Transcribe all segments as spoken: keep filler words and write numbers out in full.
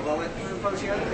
nog wel even een fotootje uit.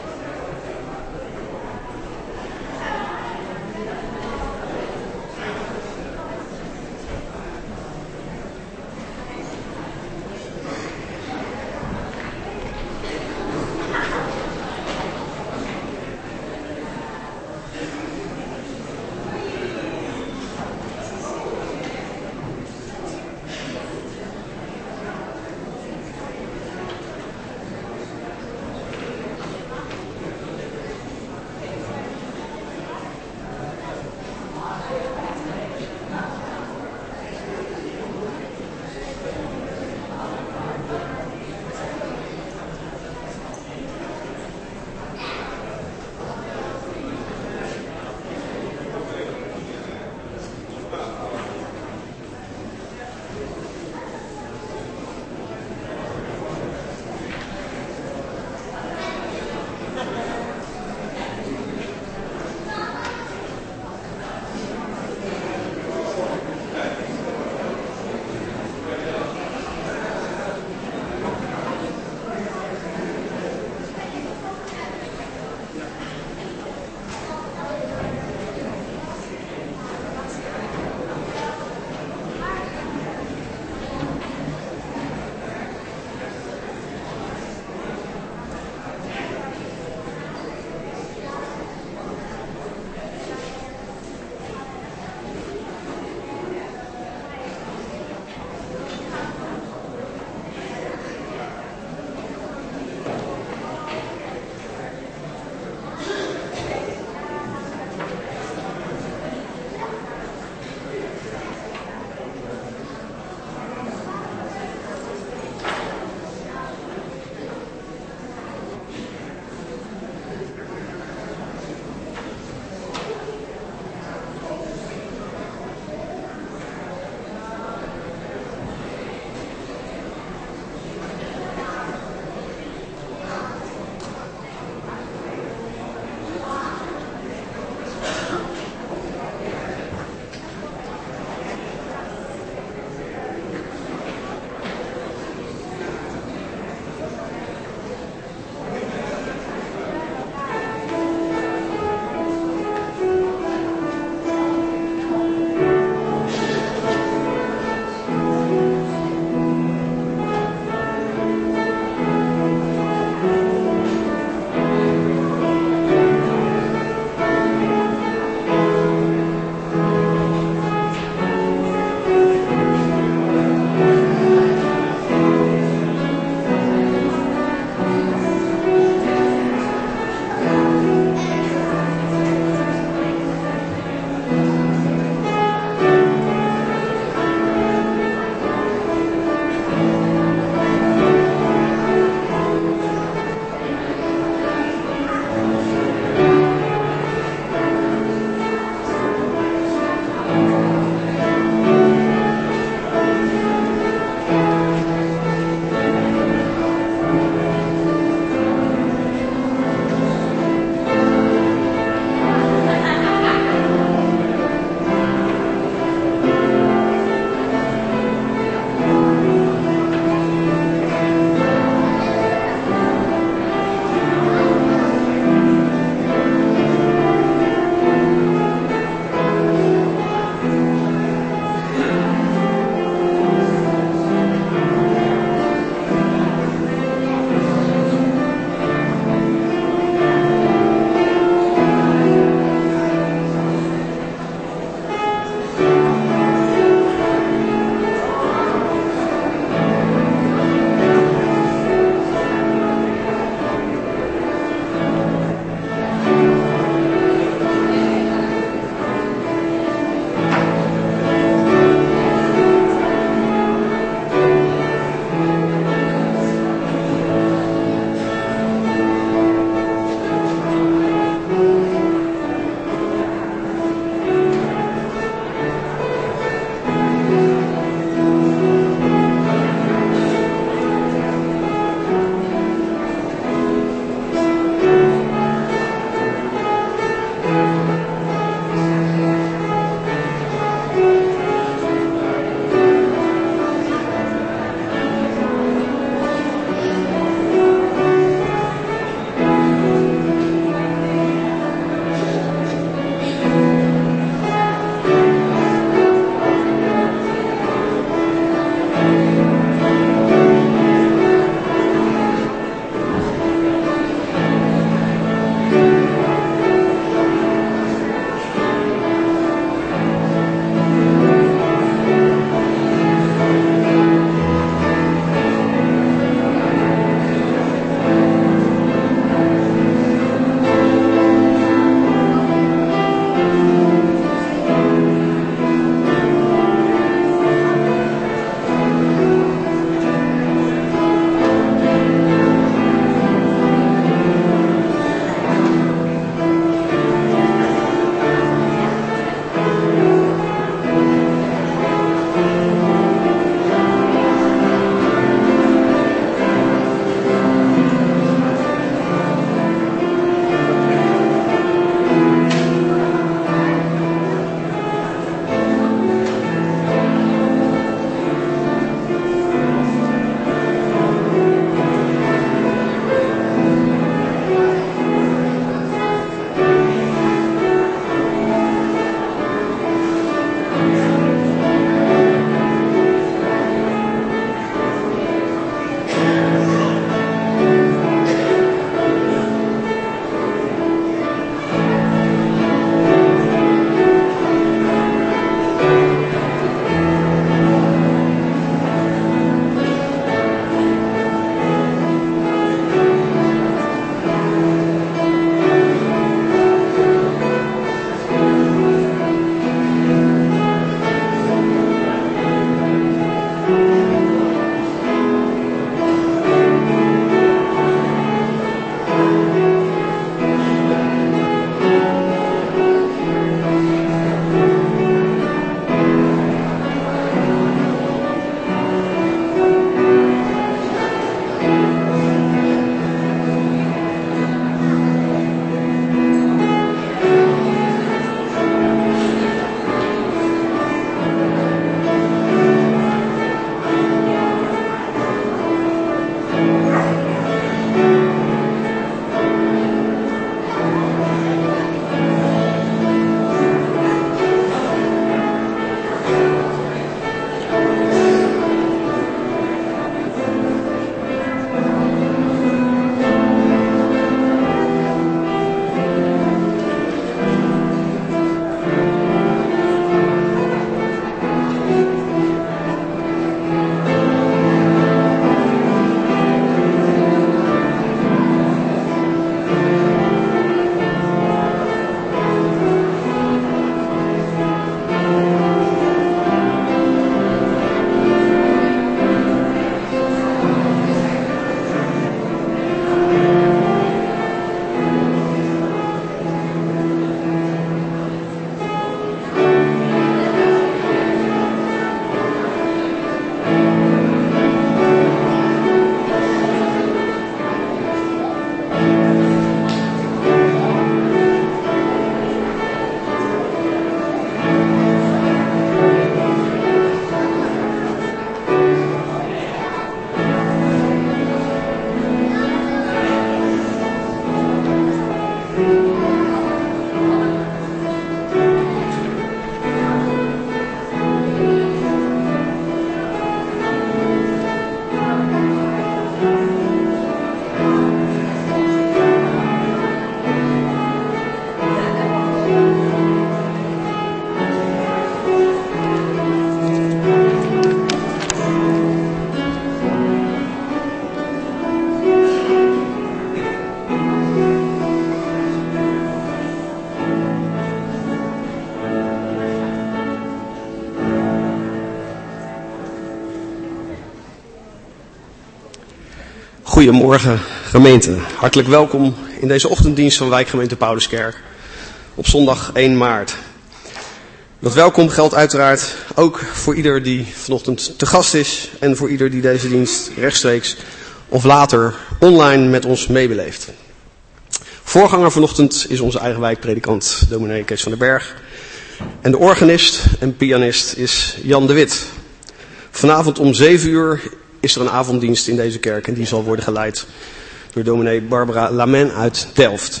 Goedemorgen gemeente, hartelijk welkom in deze ochtenddienst van wijkgemeente Pauluskerk op zondag één maart. Dat welkom geldt uiteraard ook voor ieder die vanochtend te gast is en voor ieder die deze dienst rechtstreeks of later online met ons meebeleeft. Voorganger vanochtend is onze eigen wijkpredikant dominee Kees van den Berg en de organist en pianist is Jan de Wit. Vanavond om zeven uur is er een avonddienst in deze kerk en die zal worden geleid door dominee Barbara Lamen uit Delft.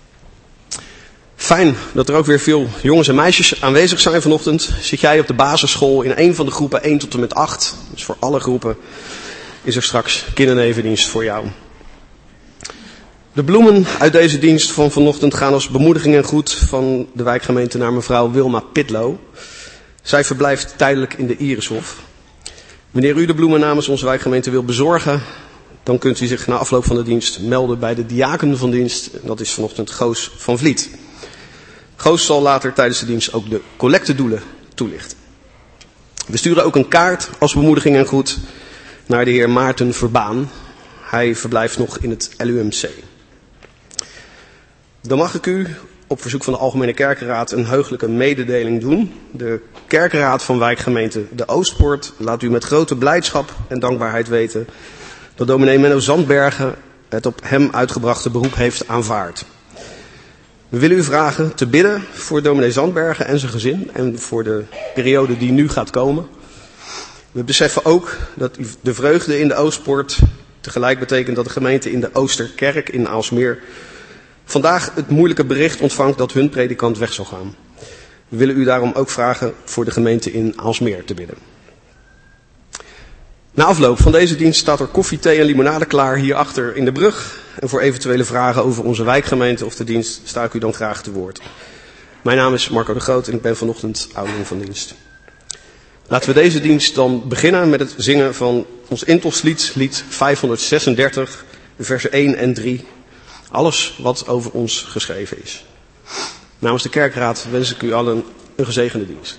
Fijn dat er ook weer veel jongens en meisjes aanwezig zijn vanochtend. Zit jij op de basisschool in een van de groepen één tot en met acht, dus voor alle groepen is er straks kindernevendienst voor jou. De bloemen uit deze dienst van vanochtend gaan als bemoediging en groet van de wijkgemeente naar mevrouw Wilma Pitlo. Zij verblijft tijdelijk in de Irishof. Wanneer u de bloemen namens onze wijkgemeente wil bezorgen, dan kunt u zich na afloop van de dienst melden bij de diaken van dienst. Dat is vanochtend Goos van Vliet. Goos zal later tijdens de dienst ook de collectedoelen toelichten. We sturen ook een kaart als bemoediging en groet naar de heer Maarten Verbaan. Hij verblijft nog in het L U M C. Dan mag ik u op verzoek van de Algemene Kerkenraad een heugelijke mededeling doen. De Kerkenraad van wijkgemeente De Oostpoort laat u met grote blijdschap en dankbaarheid weten dat dominee Menno Zandbergen het op hem uitgebrachte beroep heeft aanvaard. We willen u vragen te bidden voor dominee Zandbergen en zijn gezin en voor de periode die nu gaat komen. We beseffen ook dat de vreugde in de Oostpoort tegelijk betekent dat de gemeente in de Oosterkerk in Aalsmeer vandaag het moeilijke bericht ontvangt dat hun predikant weg zal gaan. We willen u daarom ook vragen voor de gemeente in Aalsmeer te bidden. Na afloop van deze dienst staat er koffie, thee en limonade klaar hierachter in de brug. En voor eventuele vragen over onze wijkgemeente of de dienst sta ik u dan graag te woord. Mijn naam is Marco de Groot en ik ben vanochtend ouderling van dienst. Laten we deze dienst dan beginnen met het zingen van ons intoslied, lied vijfhonderdzesendertig, versen één en drie. Alles wat over ons geschreven is. Namens de kerkraad wens ik u allen een gezegende dienst.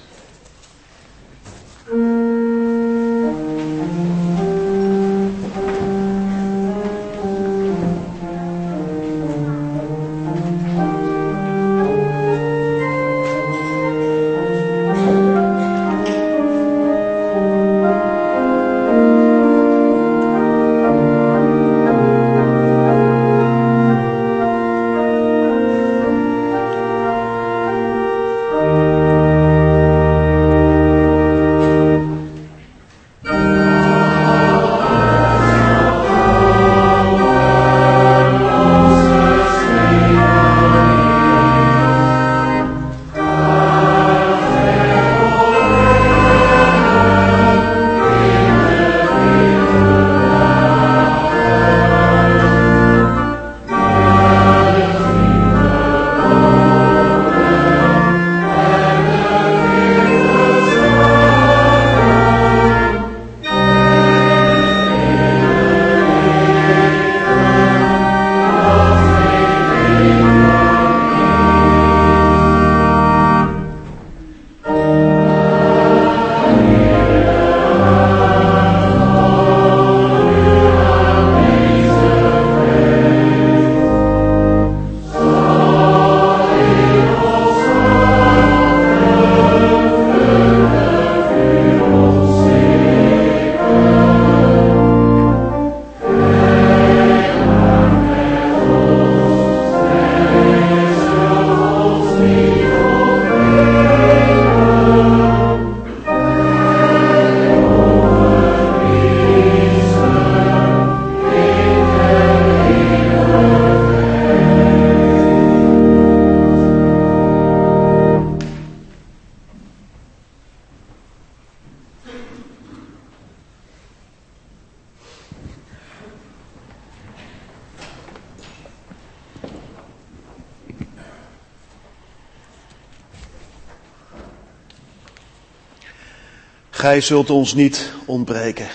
Gij zult ons niet ontbreken.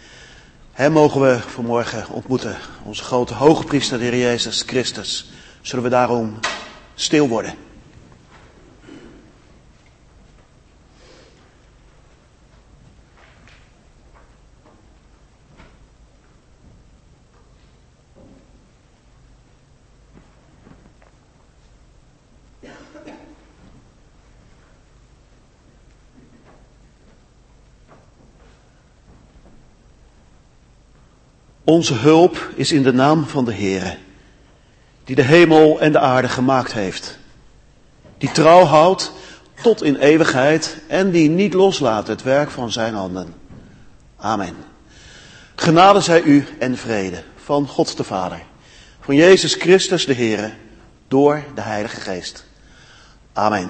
Hem mogen we vanmorgen ontmoeten. Onze grote hoogpriester, de Heer Jezus Christus. Zullen we daarom stil worden. Onze hulp is in de naam van de Heere, die de hemel en de aarde gemaakt heeft. Die trouw houdt tot in eeuwigheid en die niet loslaat het werk van zijn handen. Amen. Genade zij u en vrede van God de Vader, van Jezus Christus de Heere, door de Heilige Geest. Amen.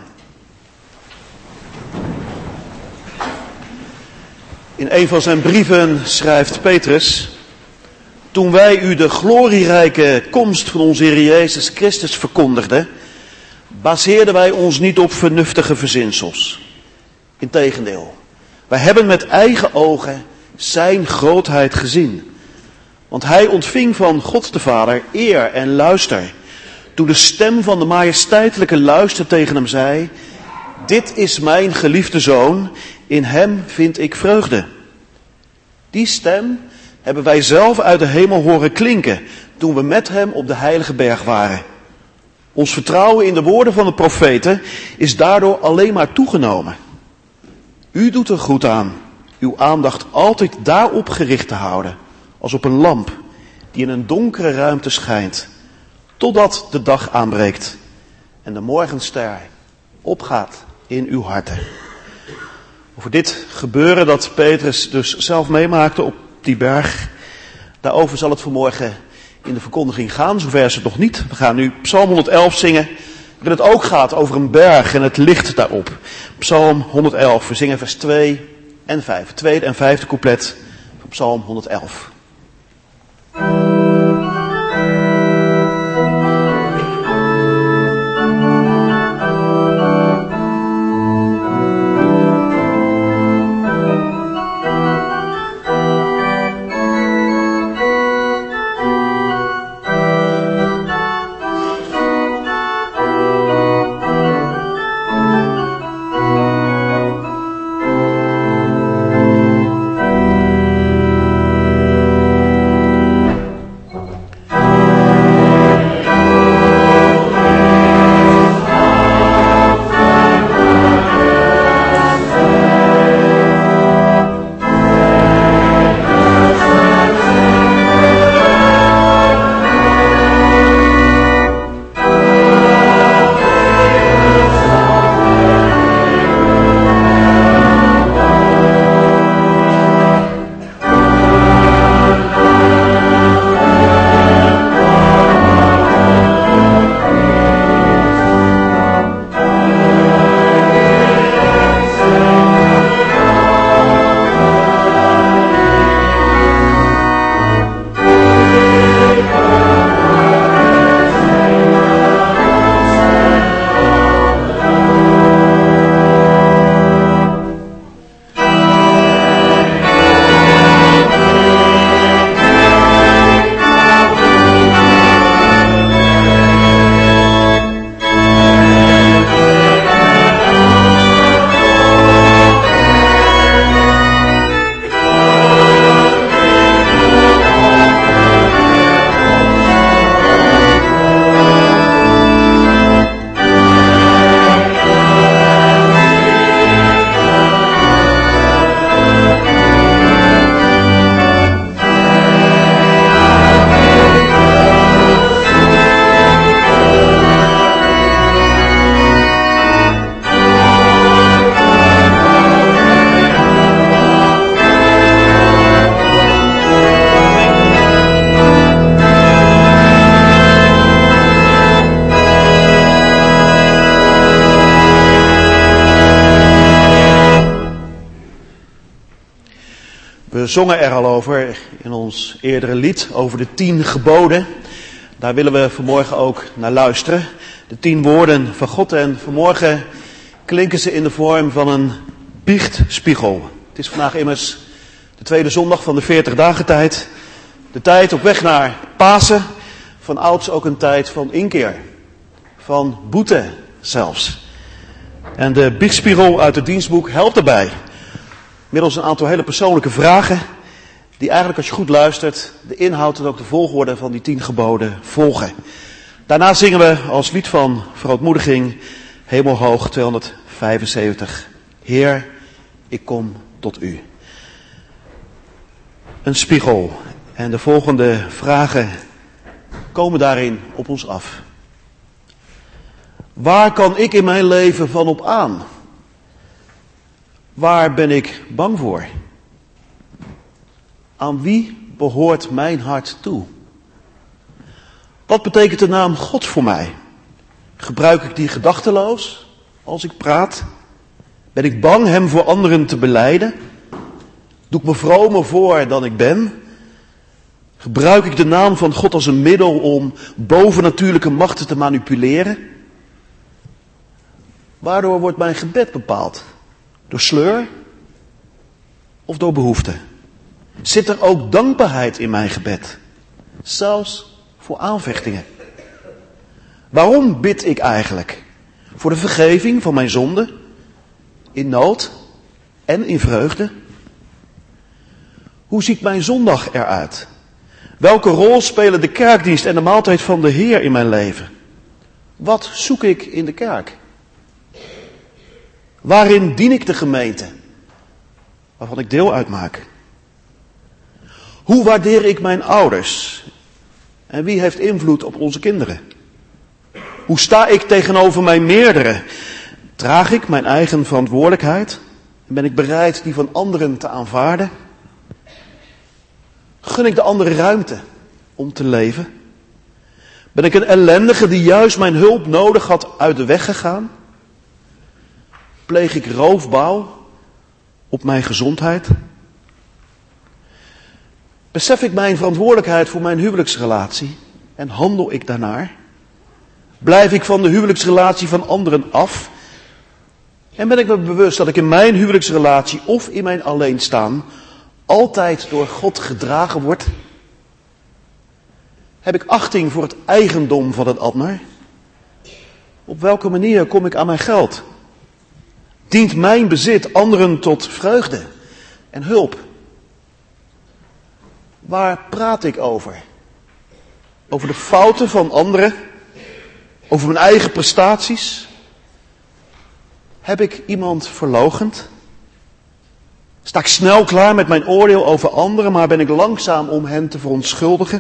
In een van zijn brieven schrijft Petrus: toen wij u de glorierijke komst van onze Heer Jezus Christus verkondigden, baseerden wij ons niet op vernuftige verzinsels. Integendeel, wij hebben met eigen ogen zijn grootheid gezien. Want hij ontving van God de Vader eer en luister, toen de stem van de majesteitelijke luister tegen hem zei: dit is mijn geliefde zoon, in hem vind ik vreugde. Die stem hebben wij zelf uit de hemel horen klinken, toen we met hem op de heilige berg waren. Ons vertrouwen in de woorden van de profeten is daardoor alleen maar toegenomen. U doet er goed aan uw aandacht altijd daarop gericht te houden, als op een lamp die in een donkere ruimte schijnt, totdat de dag aanbreekt en de morgenster opgaat in uw harten. Over dit gebeuren dat Petrus dus zelf meemaakte op die berg, daarover zal het vanmorgen in de verkondiging gaan. Zover is het nog niet. We gaan nu Psalm honderd-elf zingen, waarin het ook gaat over een berg en het licht daarop. Psalm honderd-elf, we zingen vers twee en vijf. Het tweede en vijfde couplet van Psalm honderd-elf. We zongen er al over in ons eerdere lied over de tien geboden. Daar willen we vanmorgen ook naar luisteren. De tien woorden van God, en vanmorgen klinken ze in de vorm van een biechtspiegel. Het is vandaag immers de tweede zondag van de veertig dagen tijd. De tijd op weg naar Pasen. Van ouds ook een tijd van inkeer. Van boete zelfs. En de biechtspiegel uit het dienstboek helpt daarbij. Middels een aantal hele persoonlijke vragen, die eigenlijk als je goed luistert, de inhoud en ook de volgorde van die tien geboden volgen. Daarna zingen we als lied van verootmoediging Hemelhoog tweehonderdvijfenzeventig. Heer, ik kom tot u. Een spiegel. En de volgende vragen komen daarin op ons af. Waar kan ik in mijn leven van op aan? Waar ben ik bang voor? Aan wie behoort mijn hart toe? Wat betekent de naam God voor mij? Gebruik ik die gedachteloos als ik praat? Ben ik bang hem voor anderen te belijden? Doe ik me vromer voor dan ik ben? Gebruik ik de naam van God als een middel om bovennatuurlijke machten te manipuleren? Waardoor wordt mijn gebed bepaald? Door sleur of door behoefte? Zit er ook dankbaarheid in mijn gebed? Zelfs voor aanvechtingen. Waarom bid ik eigenlijk? Voor de vergeving van mijn zonden? In nood en in vreugde? Hoe ziet mijn zondag eruit? Welke rol spelen de kerkdienst en de maaltijd van de Heer in mijn leven? Wat zoek ik in de kerk? Waarin dien ik de gemeente, waarvan ik deel uitmaak? Hoe waardeer ik mijn ouders? En wie heeft invloed op onze kinderen? Hoe sta ik tegenover mijn meerdere? Draag ik mijn eigen verantwoordelijkheid? En ben ik bereid die van anderen te aanvaarden? Gun ik de anderen ruimte om te leven? Ben ik een ellendige die juist mijn hulp nodig had uit de weg gegaan? Pleeg ik roofbouw op mijn gezondheid? Besef ik mijn verantwoordelijkheid voor mijn huwelijksrelatie en handel ik daarnaar? Blijf ik van de huwelijksrelatie van anderen af? En ben ik me bewust dat ik in mijn huwelijksrelatie of in mijn alleenstaan altijd door God gedragen word? Heb ik achting voor het eigendom van het ander? Op welke manier kom ik aan mijn geld? Dient mijn bezit anderen tot vreugde en hulp? Waar praat ik over? Over de fouten van anderen? Over mijn eigen prestaties? Heb ik iemand verloochend? Sta ik snel klaar met mijn oordeel over anderen, maar ben ik langzaam om hen te verontschuldigen?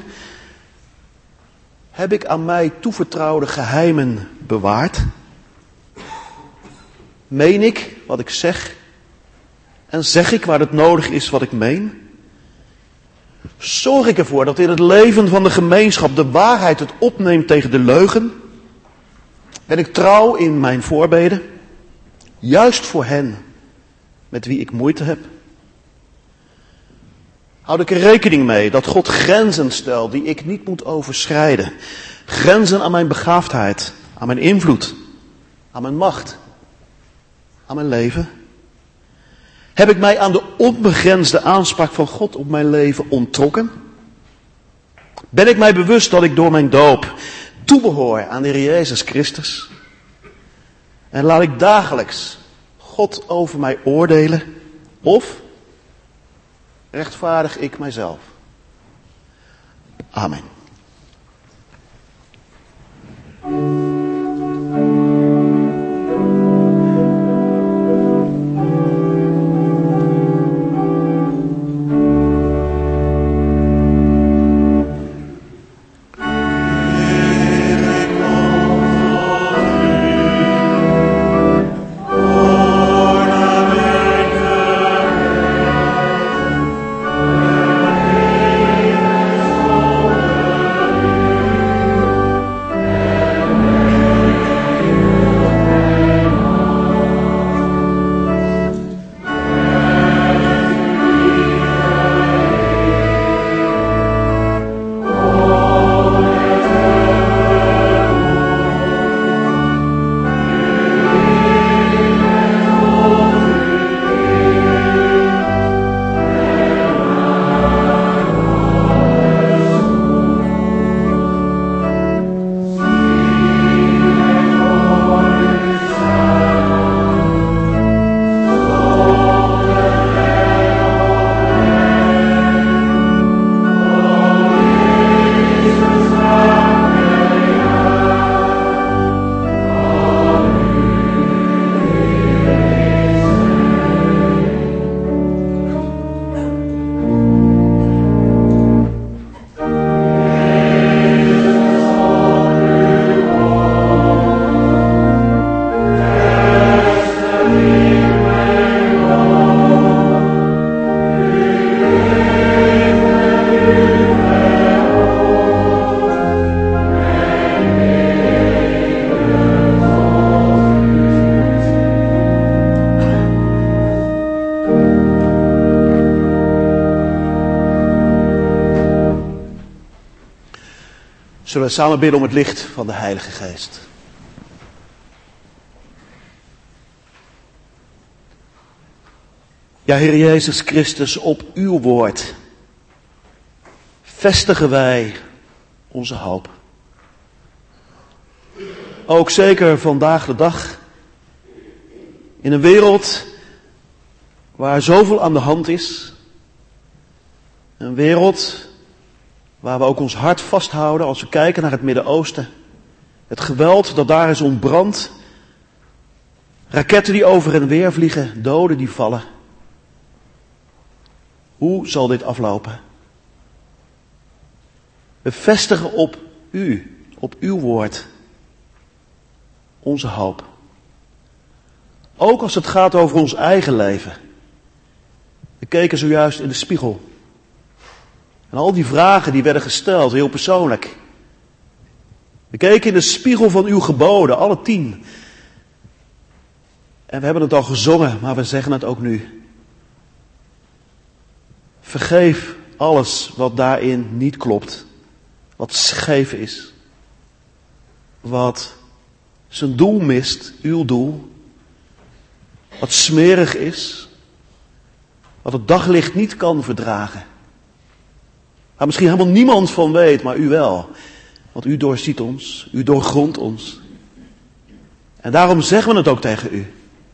Heb ik aan mij toevertrouwde geheimen bewaard? Meen ik wat ik zeg? En zeg ik waar het nodig is wat ik meen? Zorg ik ervoor dat in het leven van de gemeenschap de waarheid het opneemt tegen de leugen? Ben ik trouw in mijn voorbeden? Juist voor hen met wie ik moeite heb? Houd ik er rekening mee dat God grenzen stelt die ik niet moet overschrijden? Grenzen aan mijn begaafdheid, aan mijn invloed, aan mijn macht, aan mijn leven? Heb ik mij aan de onbegrensde aanspraak van God op mijn leven onttrokken? Ben ik mij bewust dat ik door mijn doop toebehoor aan de Heer Jezus Christus? En laat ik dagelijks God over mij oordelen? Of rechtvaardig ik mijzelf? Amen. Zullen we samen bidden om het licht van de Heilige Geest. Ja, Heer Jezus Christus, op uw woord vestigen wij onze hoop. Ook zeker vandaag de dag, in een wereld waar zoveel aan de hand is. Een wereld waar we ook ons hart vasthouden als we kijken naar het Midden-Oosten. Het geweld dat daar is ontbrand. Raketten die over en weer vliegen, doden die vallen. Hoe zal dit aflopen? We vestigen op u, op uw woord, onze hoop. Ook als het gaat over ons eigen leven. We keken zojuist in de spiegel. En al die vragen die werden gesteld, heel persoonlijk. We keken in de spiegel van uw geboden, alle tien. En we hebben het al gezongen, maar we zeggen het ook nu. Vergeef alles wat daarin niet klopt. Wat scheef is. Wat zijn doel mist, uw doel. Wat smerig is. Wat het daglicht niet kan verdragen. Waar misschien helemaal niemand van weet, maar u wel. Want u doorziet ons, u doorgrondt ons. En daarom zeggen we het ook tegen u.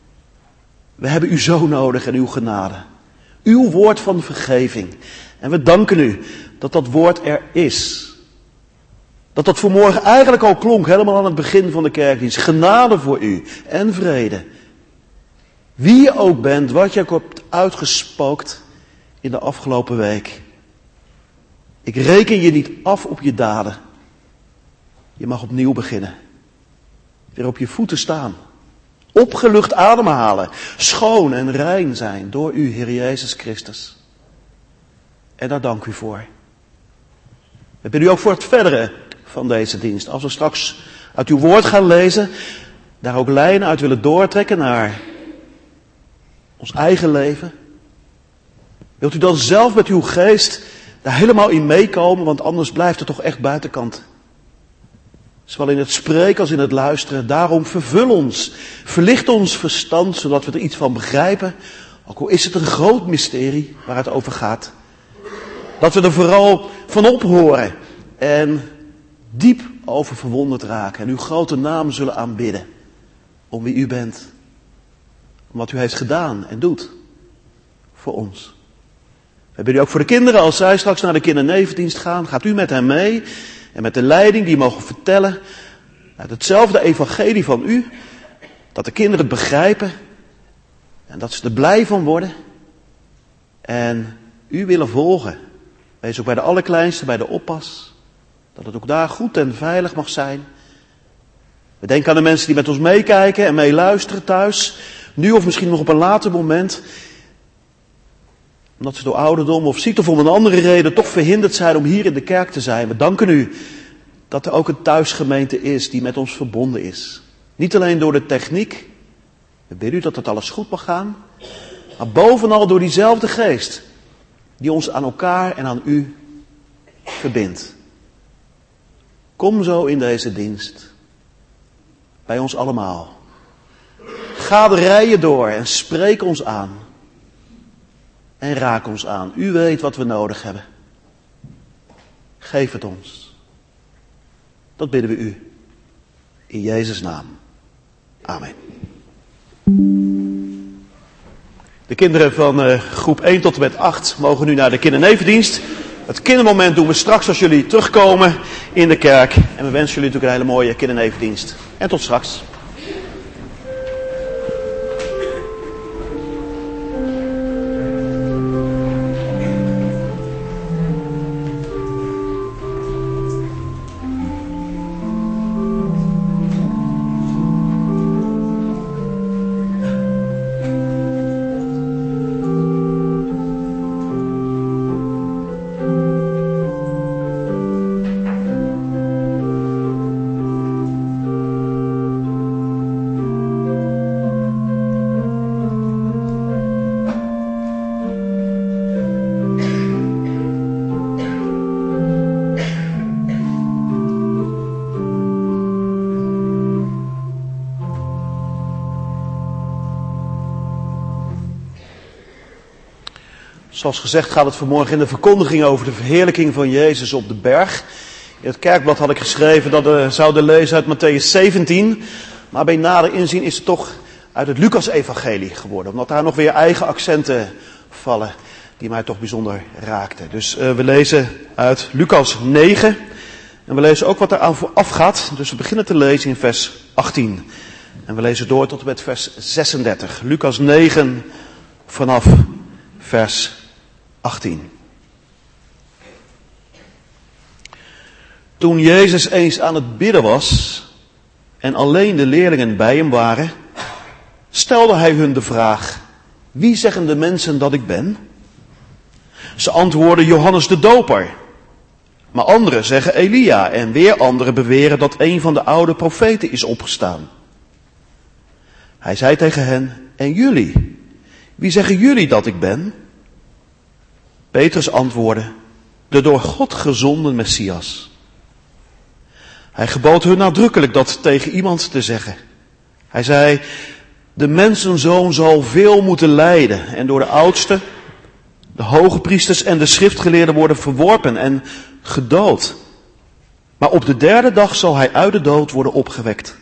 We hebben u zo nodig en uw genade. Uw woord van vergeving. En we danken u dat dat woord er is. Dat dat vanmorgen eigenlijk al klonk, helemaal aan het begin van de kerkdienst. Genade voor u en vrede. Wie je ook bent, wat je ook hebt uitgespookt in de afgelopen week. Ik reken je niet af op je daden. Je mag opnieuw beginnen. Weer op je voeten staan. Opgelucht ademhalen. Schoon en rein zijn door u, Heer Jezus Christus. En daar dank u voor. We bidden u ook voor het verdere van deze dienst. Als we straks uit uw woord gaan lezen, daar ook lijnen uit willen doortrekken naar ons eigen leven. Wilt u dan zelf met uw geest daar helemaal in meekomen, want anders blijft het toch echt buitenkant. Zowel in het spreken als in het luisteren. Daarom vervul ons, verlicht ons verstand, zodat we er iets van begrijpen. Ook al is het een groot mysterie waar het over gaat. Dat we er vooral van ophoren en diep over verwonderd raken. En uw grote naam zullen aanbidden. Om wie u bent. Om wat u heeft gedaan en doet. Voor ons. We bidden u ook voor de kinderen. Als zij straks naar de kindernevendienst gaan. Gaat u met hen mee. En met de leiding die mogen vertellen. Uit hetzelfde evangelie van u. Dat de kinderen het begrijpen. En dat ze er blij van worden. En u willen volgen. Wees ook bij de allerkleinste, bij de oppas. Dat het ook daar goed en veilig mag zijn. We denken aan de mensen die met ons meekijken en meeluisteren thuis. Nu of misschien nog op een later moment. Omdat ze door ouderdom of ziekte of om een andere reden toch verhinderd zijn om hier in de kerk te zijn. We danken u dat er ook een thuisgemeente is die met ons verbonden is. Niet alleen door de techniek. We bidden u dat het alles goed mag gaan. Maar bovenal door diezelfde geest. Die ons aan elkaar en aan u verbindt. Kom zo in deze dienst. Bij ons allemaal. Ga de rijen door en spreek ons aan. En raak ons aan. U weet wat we nodig hebben. Geef het ons. Dat bidden we u. In Jezus' naam. Amen. De kinderen van uh, groep één tot en met acht mogen nu naar de kindernevendienst. Het kindermoment doen we straks als jullie terugkomen in de kerk. En we wensen jullie natuurlijk een hele mooie kindernevendienst. En tot straks. Zoals gezegd gaat het vanmorgen in de verkondiging over de verheerlijking van Jezus op de berg. In het kerkblad had ik geschreven dat we zouden lezen uit Mattheüs zeventien. Maar bij nader inzien is het toch uit het Lucas-evangelie geworden. Omdat daar nog weer eigen accenten vallen die mij toch bijzonder raakten. Dus uh, we lezen uit Lucas negen. En we lezen ook wat er aan vooraf gaat. Dus we beginnen te lezen in vers achttien. En we lezen door tot en met vers zesendertig. Lucas negen vanaf vers achttien. Toen Jezus eens aan het bidden was en alleen de leerlingen bij hem waren, stelde hij hun de vraag: wie zeggen de mensen dat ik ben? Ze antwoordden: Johannes de Doper. Maar anderen zeggen Elia en weer anderen beweren dat een van de oude profeten is opgestaan. Hij zei tegen hen: en jullie? Wie zeggen jullie dat ik ben? Petrus antwoordde: de door God gezonden Messias. Hij gebood hun nadrukkelijk dat tegen iemand te zeggen. Hij zei: de mensenzoon zal veel moeten lijden en door de oudsten, de hoge priesters en de schriftgeleerden worden verworpen en gedood. Maar op de derde dag zal hij uit de dood worden opgewekt.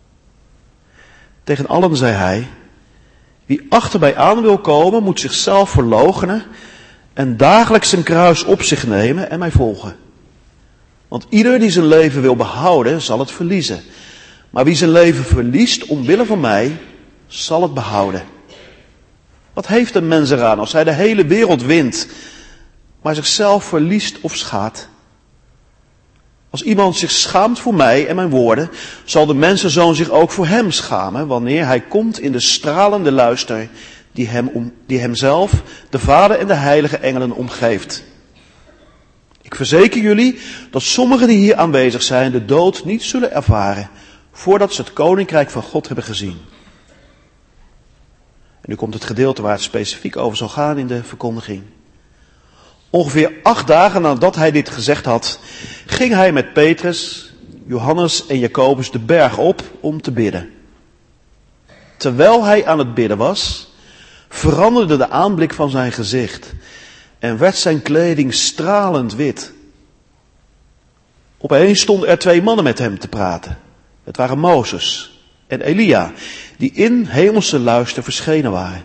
Tegen allen zei hij: wie achter mij aan wil komen, moet zichzelf verloochenen en dagelijks zijn kruis op zich nemen en mij volgen. Want ieder die zijn leven wil behouden, zal het verliezen. Maar wie zijn leven verliest omwille van mij, zal het behouden. Wat heeft een mens eraan als hij de hele wereld wint, maar zichzelf verliest of schaadt? Als iemand zich schaamt voor mij en mijn woorden, zal de mensenzoon zich ook voor hem schamen, wanneer hij komt in de stralende luister die hem, om, die hemzelf, de Vader en de heilige engelen omgeeft. Ik verzeker jullie dat sommigen die hier aanwezig zijn de dood niet zullen ervaren, voordat ze het koninkrijk van God hebben gezien. En nu komt het gedeelte waar het specifiek over zal gaan in de verkondiging. Ongeveer acht dagen nadat hij dit gezegd had, ging hij met Petrus, Johannes en Jacobus de berg op om te bidden. Terwijl hij aan het bidden was, veranderde de aanblik van zijn gezicht en werd zijn kleding stralend wit. Opeens stonden er twee mannen met hem te praten. Het waren Mozes en Elia, die in hemelse luister verschenen waren.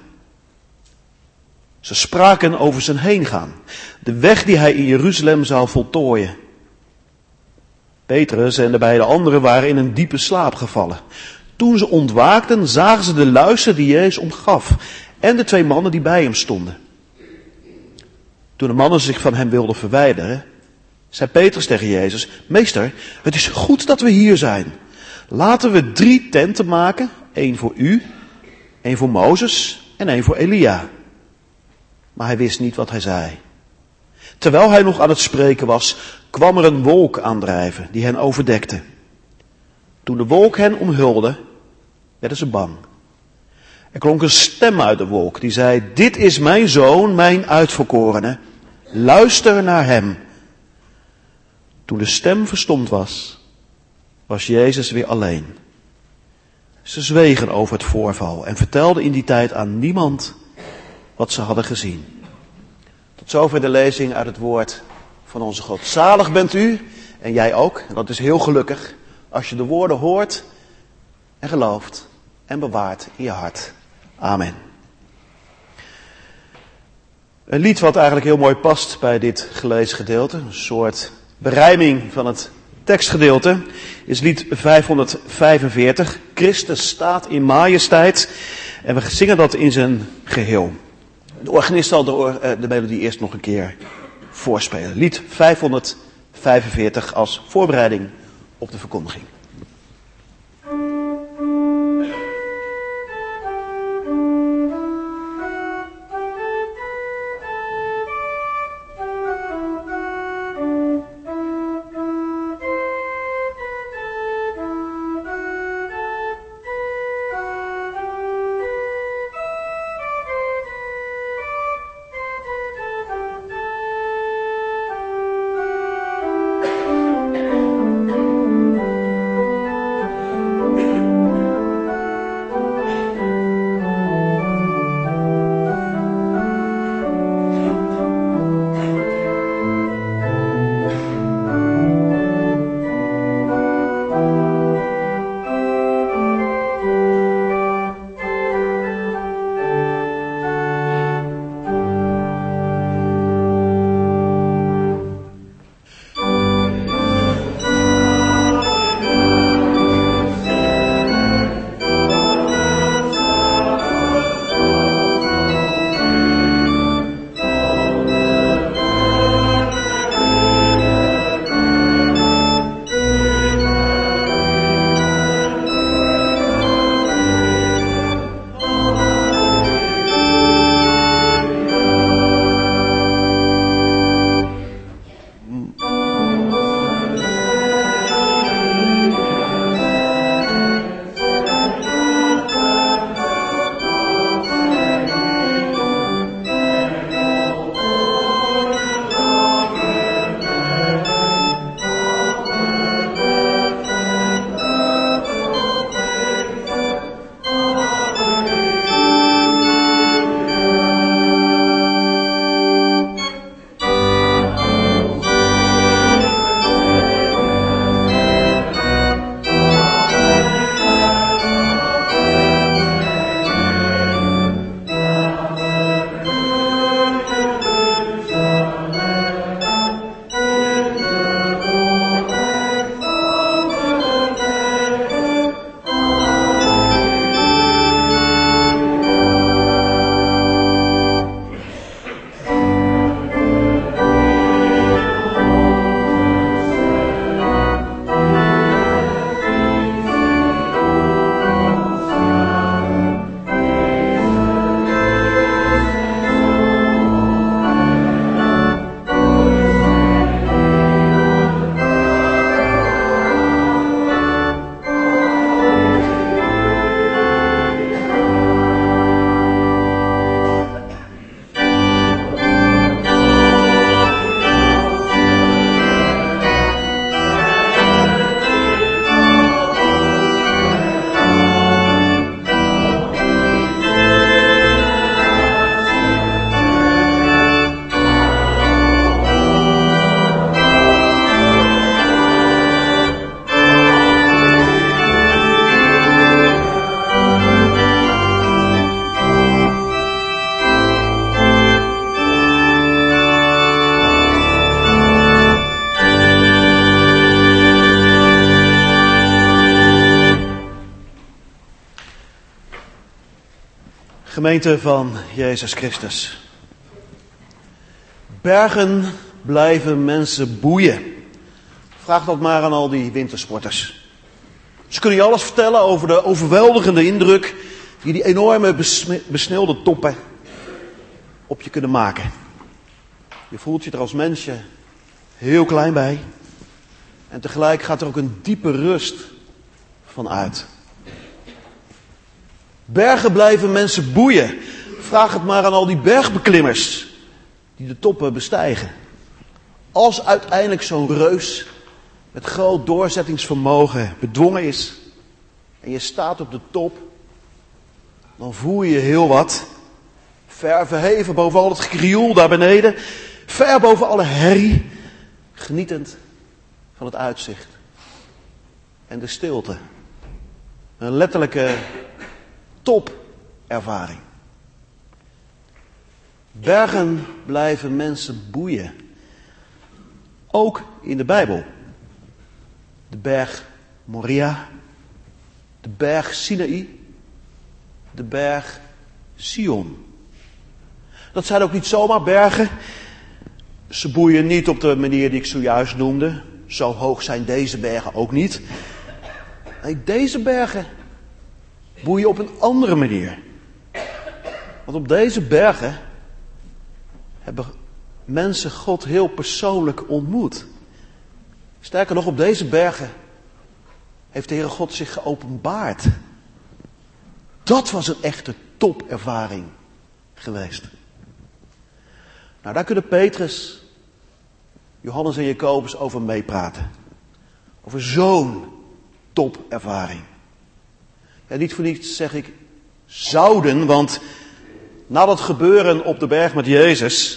Ze spraken over zijn heengaan, de weg die hij in Jeruzalem zou voltooien. Petrus en de beide anderen waren in een diepe slaap gevallen. Toen ze ontwaakten, zagen ze de luister die Jezus omgaf en de twee mannen die bij hem stonden. Toen de mannen zich van hem wilden verwijderen, zei Petrus tegen Jezus: meester, het is goed dat we hier zijn. Laten we drie tenten maken, één voor u, één voor Mozes en één voor Elia. Maar hij wist niet wat hij zei. Terwijl hij nog aan het spreken was, kwam er een wolk aandrijven die hen overdekte. Toen de wolk hen omhulde, werden ze bang. Er klonk een stem uit de wolk die zei: dit is mijn zoon, mijn uitverkorene. Luister naar hem. Toen de stem verstomd was, was Jezus weer alleen. Ze zwegen over het voorval en vertelden in die tijd aan niemand wat ze hadden gezien. Tot zover de lezing uit het woord van onze God. Zalig bent u, en jij ook, en dat is heel gelukkig, als je de woorden hoort en gelooft en bewaart in je hart. Amen. Een lied wat eigenlijk heel mooi past bij dit gelezen gedeelte, een soort berijming van het tekstgedeelte, is lied vijfhonderdvijfenveertig. Christus staat in majesteit. En we zingen dat in zijn geheel. De organist zal de, de melodie eerst nog een keer voorspelen. Lied vijfhonderdvijfenveertig als voorbereiding op de verkondiging. Gemeente van Jezus Christus. Bergen blijven mensen boeien. Vraag dat maar aan al die wintersporters. Ze kunnen je alles vertellen over de overweldigende indruk die die enorme besneeuwde toppen op je kunnen maken. Je voelt je er als mensje heel klein bij. En tegelijk gaat er ook een diepe rust van uit. Bergen blijven mensen boeien. Vraag het maar aan al die bergbeklimmers die de toppen bestijgen. Als uiteindelijk zo'n reus met groot doorzettingsvermogen bedwongen is en je staat op de top, dan voel je je heel wat. Ver verheven boven al het gekrioel daar beneden, ver boven alle herrie, genietend van het uitzicht en de stilte. Een letterlijke topervaring. Bergen blijven mensen boeien. Ook in de Bijbel. De berg Moria, de berg Sinaï, de berg Sion. Dat zijn ook niet zomaar bergen. Ze boeien niet op de manier die ik zojuist noemde. Zo hoog zijn deze bergen ook niet. Nee, deze bergen boeien op een andere manier. Want op deze bergen hebben mensen God heel persoonlijk ontmoet. Sterker nog, op deze bergen heeft de Heere God zich geopenbaard. Dat was een echte topervaring geweest. Nou, daar kunnen Petrus, Johannes en Jacobus over meepraten. Over zo'n topervaring. Ja, niet voor niets zeg ik zouden, want na dat gebeuren op de berg met Jezus,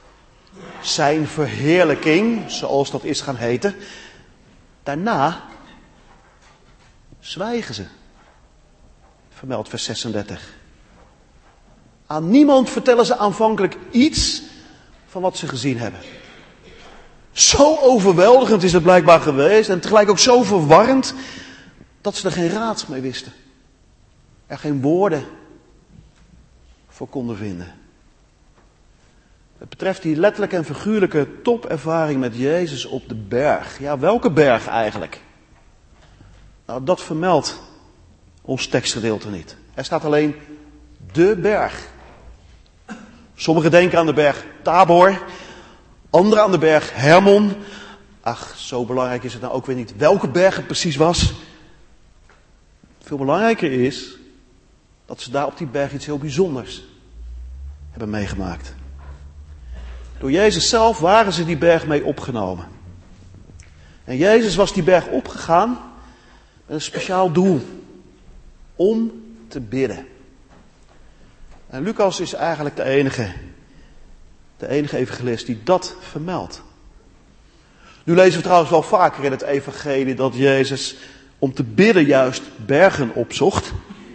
zijn verheerlijking, zoals dat is gaan heten, daarna zwijgen ze. Vermeld vers zesendertig. Aan niemand vertellen ze aanvankelijk iets van wat ze gezien hebben. Zo overweldigend is het blijkbaar geweest en tegelijk ook zo verwarrend dat ze er geen raad mee wisten. Er geen woorden voor konden vinden. Het betreft die letterlijke en figuurlijke topervaring met Jezus op de berg. Ja, welke berg eigenlijk? Nou, dat vermeldt ons tekstgedeelte niet. Er staat alleen de berg. Sommigen denken aan de berg Tabor, anderen aan de berg Hermon. Ach, zo belangrijk is het nou ook weer niet welke berg het precies was. Veel belangrijker is dat ze daar op die berg iets heel bijzonders hebben meegemaakt. Door Jezus zelf waren ze die berg mee opgenomen. En Jezus was die berg opgegaan met een speciaal doel. Om te bidden. En Lucas is eigenlijk de enige, de enige evangelist die dat vermeldt. Nu lezen we trouwens wel vaker in het evangelie dat Jezus om te bidden juist bergen opzocht.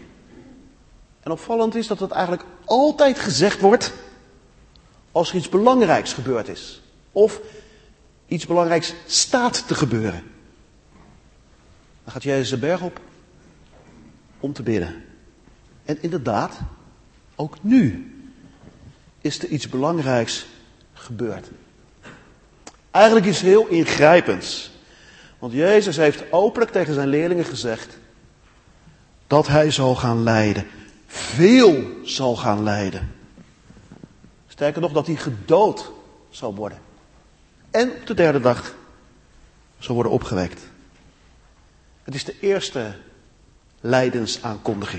En opvallend is dat het eigenlijk altijd gezegd wordt als er iets belangrijks gebeurd is. Of iets belangrijks staat te gebeuren. Dan gaat Jezus de berg op om te bidden. En inderdaad, ook nu is er iets belangrijks gebeurd. Eigenlijk iets heel ingrijpends. Want Jezus heeft openlijk tegen zijn leerlingen gezegd dat hij zal gaan lijden. Veel zal gaan lijden. Sterker nog, dat hij gedood zal worden. En op de derde dag zal worden opgewekt. Het is de eerste lijdensaankondiging.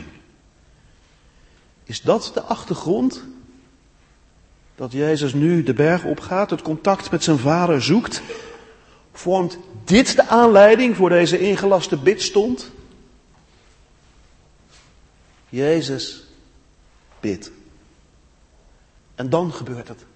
Is dat de achtergrond? Dat Jezus nu de berg opgaat, het contact met zijn vader zoekt? Vormt dit de aanleiding voor deze ingelaste bidstond? Jezus bidt. En dan gebeurt het.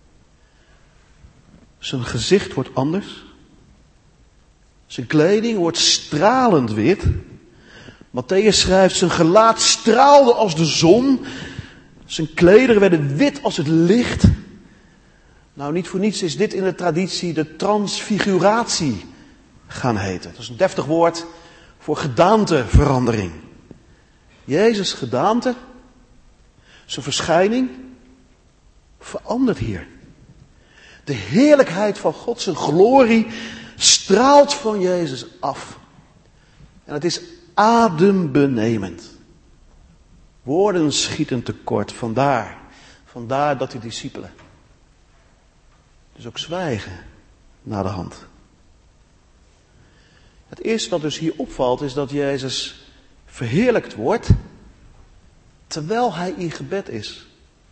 Zijn gezicht wordt anders. Zijn kleding wordt stralend wit. Mattheüs schrijft, zijn gelaat straalde als de zon. Zijn klederen werden wit als het licht. Nou, niet voor niets is dit in de traditie de transfiguratie gaan heten. Dat is een deftig woord voor gedaanteverandering. Jezus' gedaante Zijn verschijning verandert hier. De heerlijkheid van God, zijn glorie, straalt van Jezus af. En het is adembenemend. Woorden schieten tekort. Vandaar, vandaar dat die discipelen dus ook zwijgen naar de hand. Het eerste dat dus hier opvalt is dat Jezus verheerlijkt wordt terwijl hij in gebed is.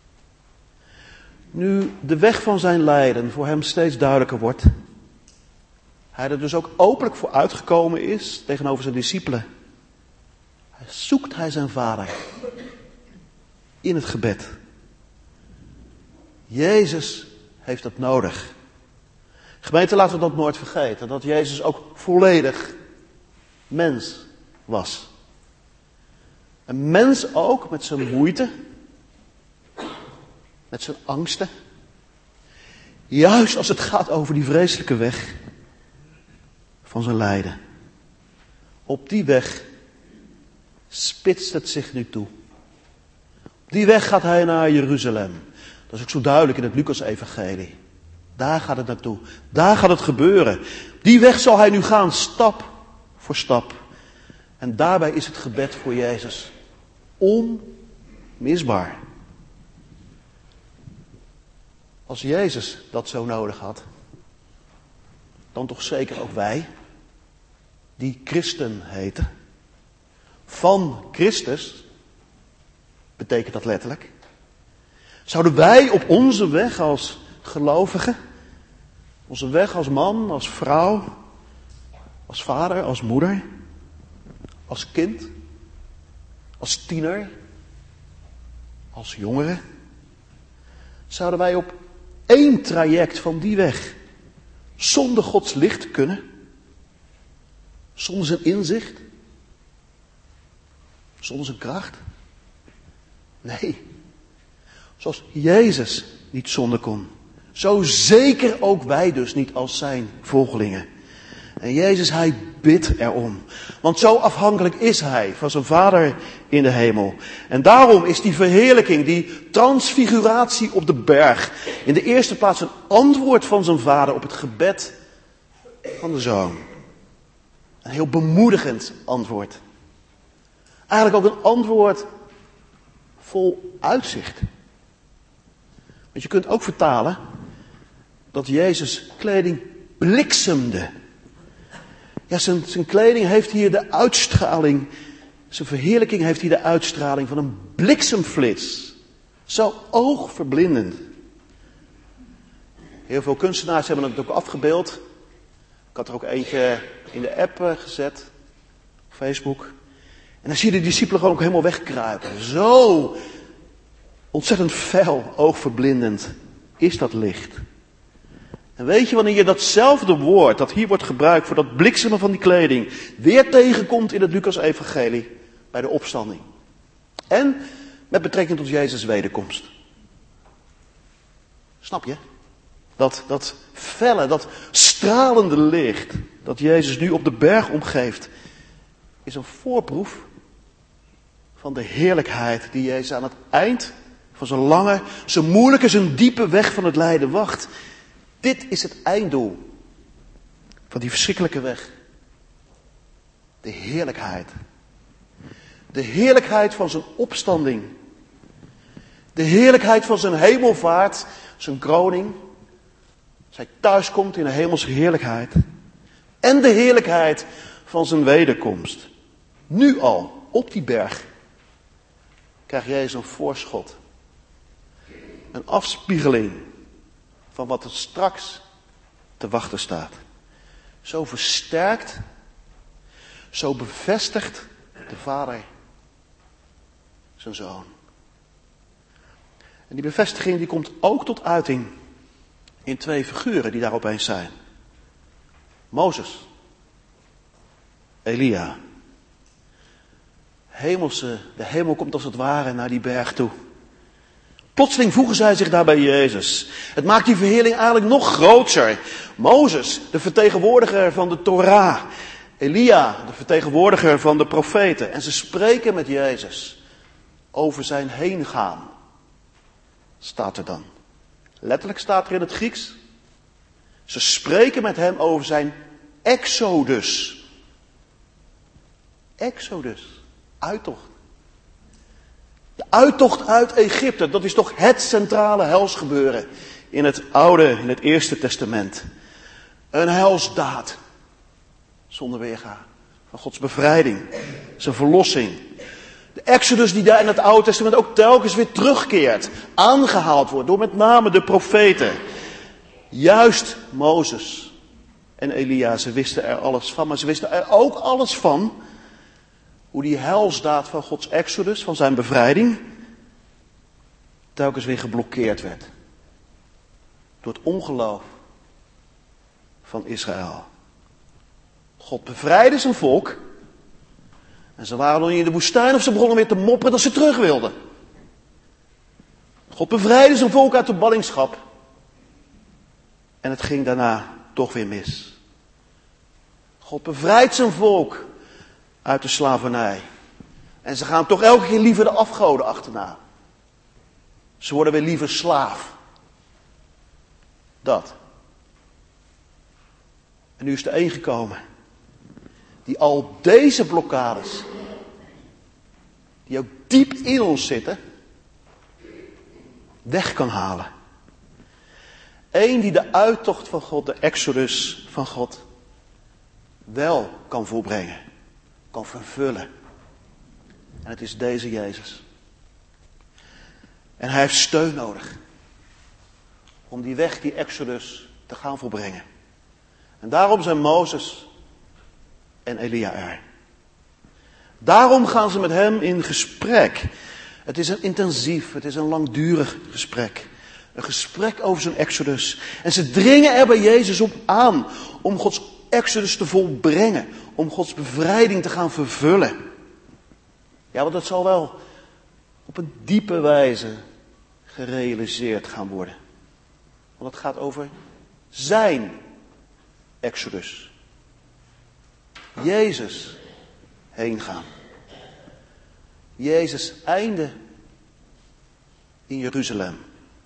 Nu de weg van zijn lijden voor hem steeds duidelijker wordt, hij er dus ook openlijk voor uitgekomen is tegenover zijn discipelen, hij zoekt hij zijn Vader in het gebed. Jezus heeft dat nodig. Gemeente, laten we dat nooit vergeten, dat Jezus ook volledig mens was. Een mens ook met zijn moeite, met zijn angsten. Juist als het gaat over die vreselijke weg van zijn lijden. Op die weg spitst het zich nu toe. Op die weg gaat hij naar Jeruzalem. Dat is ook zo duidelijk in het Lucas-evangelie. Daar gaat het naartoe. Daar gaat het gebeuren. Die weg zal hij nu gaan, stap voor stap. En daarbij is het gebed voor Jezus onmisbaar. Als Jezus dat zo nodig had, dan toch zeker ook wij, die christen heten. Van Christus, betekent dat letterlijk. Zouden wij op onze weg als gelovigen, onze weg als man, als vrouw, als vader, als moeder, als kind, als tiener, als jongere, zouden wij op één traject van die weg zonder Gods licht kunnen, zonder zijn inzicht, zonder zijn kracht? Nee, zoals Jezus niet zonder kon, zo zeker ook wij dus niet als zijn volgelingen. En Jezus, hij bidt erom. Want zo afhankelijk is hij van zijn Vader in de hemel. En daarom is die verheerlijking, die transfiguratie op de berg, in de eerste plaats een antwoord van zijn Vader op het gebed van de Zoon. Een heel bemoedigend antwoord. Eigenlijk ook een antwoord vol uitzicht. Want je kunt ook vertalen dat Jezus kleding bliksemde. Ja, zijn, zijn kleding heeft hier de uitstraling, zijn verheerlijking heeft hier de uitstraling van een bliksemflits. Zo oogverblindend. Heel veel kunstenaars hebben het ook afgebeeld. Ik had er ook eentje in de app gezet, op Facebook. En dan zie je de discipelen gewoon ook helemaal wegkruipen. Zo ontzettend fel, oogverblindend is dat licht. En weet je, wanneer je datzelfde woord, dat hier wordt gebruikt voor dat bliksemen van die kleding, weer tegenkomt in het Lucas-evangelie bij de opstanding. En met betrekking tot Jezus' wederkomst. Snap je? Dat, dat felle, dat stralende licht dat Jezus nu op de berg omgeeft, is een voorproef van de heerlijkheid die Jezus aan het eind van zijn lange, zijn moeilijke, zijn diepe weg van het lijden wacht. Dit is het einddoel van die verschrikkelijke weg. De heerlijkheid. De heerlijkheid van zijn opstanding. De heerlijkheid van zijn hemelvaart, zijn kroning. Als hij thuiskomt in de hemelse heerlijkheid. En de heerlijkheid van zijn wederkomst. Nu al, op die berg, krijgt Jezus een voorschot. Een afspiegeling van wat er straks te wachten staat. Zo versterkt, zo bevestigt de Vader zijn Zoon. En die bevestiging die komt ook tot uiting in twee figuren die daar opeens zijn. Mozes, Elia. Hemelse, de hemel komt als het ware naar die berg toe. Plotseling voegen zij zich daar bij Jezus. Het maakt die verheerling eigenlijk nog groter. Mozes, de vertegenwoordiger van de Torah. Elia, de vertegenwoordiger van de profeten. En ze spreken met Jezus over zijn heengaan staat er dan. Letterlijk staat er in het Grieks. Ze spreken met hem over zijn exodus. Exodus. Uittocht. De uittocht uit Egypte, dat is toch het centrale helsgebeuren in het Oude, in het Eerste Testament. Een helsdaad. Zonder weerga. Van Gods bevrijding. Zijn verlossing. De Exodus die daar in het Oude Testament ook telkens weer terugkeert. Aangehaald wordt door met name de profeten. Juist Mozes en Elia, ze wisten er alles van. Maar ze wisten er ook alles van hoe die helsdaad van Gods Exodus, van zijn bevrijding, telkens weer geblokkeerd werd. Door het ongeloof van Israël. God bevrijdde zijn volk. En ze waren nog niet in de woestijn of ze begonnen weer te mopperen dat ze terug wilden. God bevrijdde zijn volk uit de ballingschap. En het ging daarna toch weer mis. God bevrijdt zijn volk uit de slavernij. En ze gaan toch elke keer liever de afgoden achterna. Ze worden weer liever slaaf. Dat. En nu is er één gekomen. Die al deze blokkades, die ook diep in ons zitten, weg kan halen. Eén die de uittocht van God, de exodus van God, wel kan volbrengen. Kan vervullen. En het is deze Jezus. En hij heeft steun nodig. Om die weg, die exodus, te gaan volbrengen. En daarom zijn Mozes en Elia er. Daarom gaan ze met hem in gesprek. Het is een intensief, het is een langdurig gesprek. Een gesprek over zijn exodus. En ze dringen er bij Jezus op aan om Gods exodus te volbrengen. Om Gods bevrijding te gaan vervullen. Ja, want dat zal wel op een diepe wijze gerealiseerd gaan worden. Want het gaat over zijn exodus. Jezus heen gaan. Jezus einde in Jeruzalem.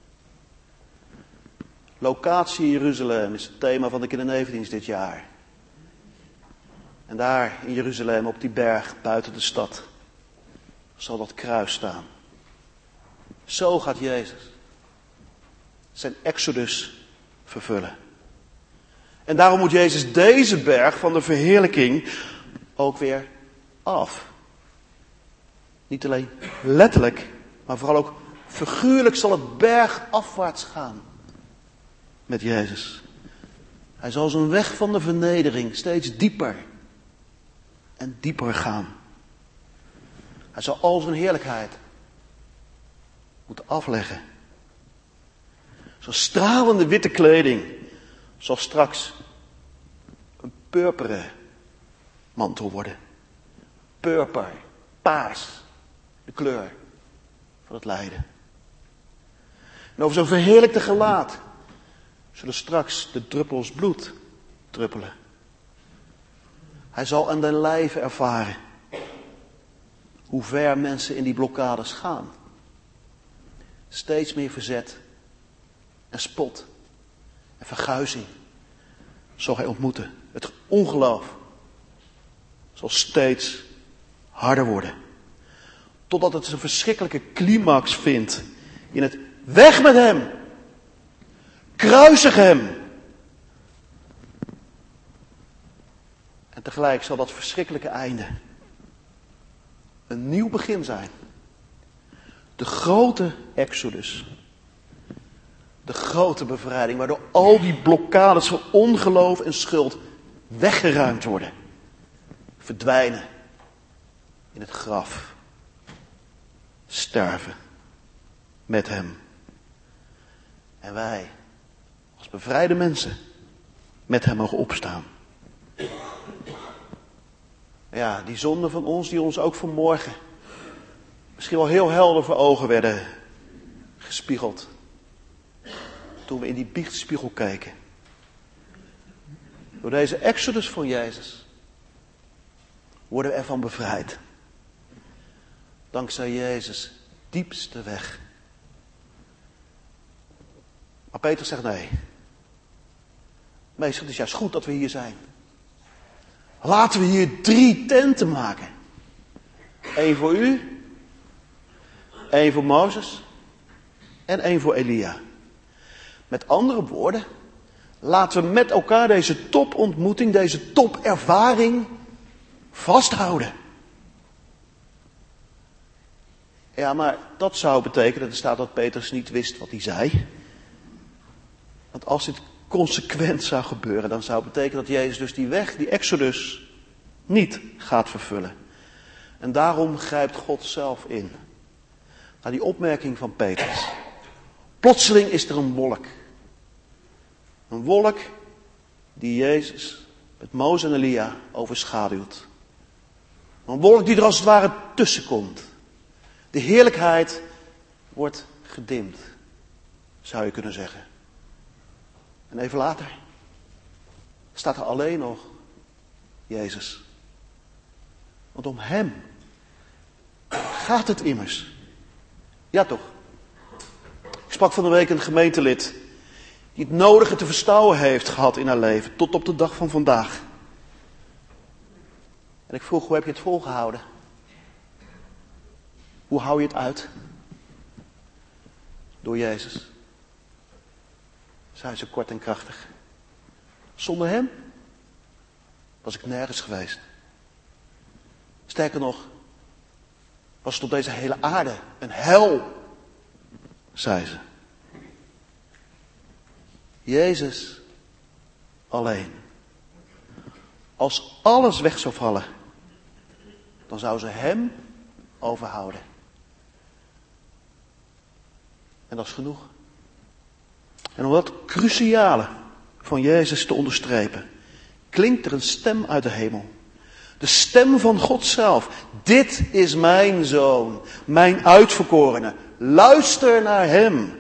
Locatie Jeruzalem is het thema van de kindernevendienst dit jaar. En daar in Jeruzalem op die berg buiten de stad zal dat kruis staan. Zo gaat Jezus zijn exodus vervullen. En daarom moet Jezus deze berg van de verheerlijking ook weer af. Niet alleen letterlijk, maar vooral ook figuurlijk zal het bergafwaarts gaan met Jezus. Hij zal zijn weg van de vernedering steeds dieper en dieper gaan. Hij zal al zijn heerlijkheid moeten afleggen. Zo'n stralende witte kleding zal straks een purperen mantel worden. Purper, paars, de kleur van het lijden. En over zo'n verheerlijkte gelaat zullen straks de druppels bloed druppelen. Hij zal aan den lijve ervaren hoe ver mensen in die blokkades gaan. Steeds meer verzet en spot en verguizing zal hij ontmoeten. Het ongeloof zal steeds harder worden. Totdat het zijn verschrikkelijke climax vindt in het weg met hem. Kruisig hem. En tegelijk zal dat verschrikkelijke einde een nieuw begin zijn. De grote exodus. De grote bevrijding, waardoor al die blokkades van ongeloof en schuld weggeruimd worden. Verdwijnen in het graf. Sterven met hem. En wij, als bevrijde mensen, met hem mogen opstaan. Ja, die zonden van ons, die ons ook vanmorgen misschien wel heel helder voor ogen werden gespiegeld. Toen we in die biechtspiegel keken. Door deze exodus van Jezus worden we ervan bevrijd. Dankzij Jezus diepste weg Maar Petrus zegt nee. Meester, het is juist goed dat we hier zijn. Laten we hier drie tenten maken. Eén voor u. Eén voor Mozes. En één voor Elia. Met andere woorden, laten we met elkaar deze topontmoeting, deze topervaring vasthouden. Ja, maar dat zou betekenen, er staat dat Petrus niet wist wat hij zei. Want als dit consequent zou gebeuren, dan zou het betekenen dat Jezus dus die weg, die Exodus, niet gaat vervullen. En daarom grijpt God zelf in. Naar die opmerking van Petrus. Plotseling is er een wolk. Een wolk die Jezus met Mozes en Elia overschaduwt. Een wolk die er als het ware tussen komt. De heerlijkheid wordt gedimd, zou je kunnen zeggen. En even later staat er alleen nog Jezus. Want om hem gaat het immers. Ja toch? Ik sprak van de week een gemeentelid die het nodige te verstouwen heeft gehad in haar leven, tot op de dag van vandaag. En ik vroeg, hoe heb je het volgehouden? Hoe hou je het uit? Door Jezus. Zei ze kort en krachtig. Zonder hem was ik nergens geweest. Sterker nog, was het op deze hele aarde een hel, zei ze. Jezus alleen. Als alles weg zou vallen, dan zou ze hem overhouden. En dat is genoeg. En om dat cruciale van Jezus te onderstrepen, klinkt er een stem uit de hemel. De stem van God zelf. Dit is mijn zoon, mijn uitverkorene. Luister naar hem.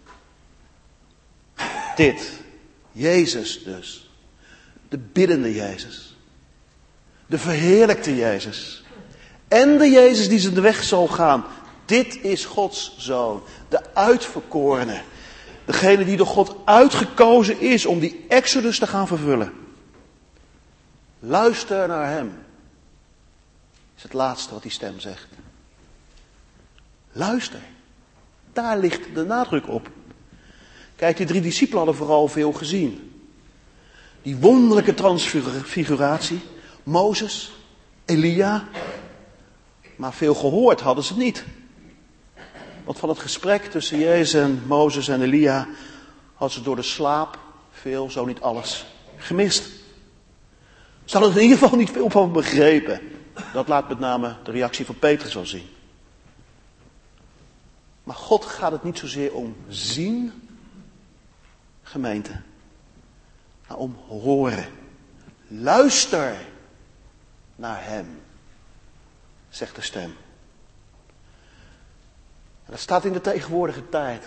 Dit, Jezus dus. De biddende Jezus. De verheerlijkte Jezus. En de Jezus die zijn weg zal gaan. Dit is Gods zoon. De uitverkorene. Degene die door God uitgekozen is om die Exodus te gaan vervullen. Luister naar hem. Is het laatste wat die stem zegt. Luister. Daar ligt de nadruk op. Kijk, die drie discipelen hadden vooral veel gezien. Die wonderlijke transfiguratie. Mozes, Elia. Maar veel gehoord hadden ze niet. Want van het gesprek tussen Jezus en Mozes en Elia hadden ze door de slaap veel, zo niet alles, gemist. Ze hadden er in ieder geval niet veel van begrepen. Dat laat met name de reactie van Petrus wel zien. Maar God gaat het niet zozeer om zien, gemeente, maar om horen. Luister naar hem, zegt de stem. En dat staat in de tegenwoordige tijd.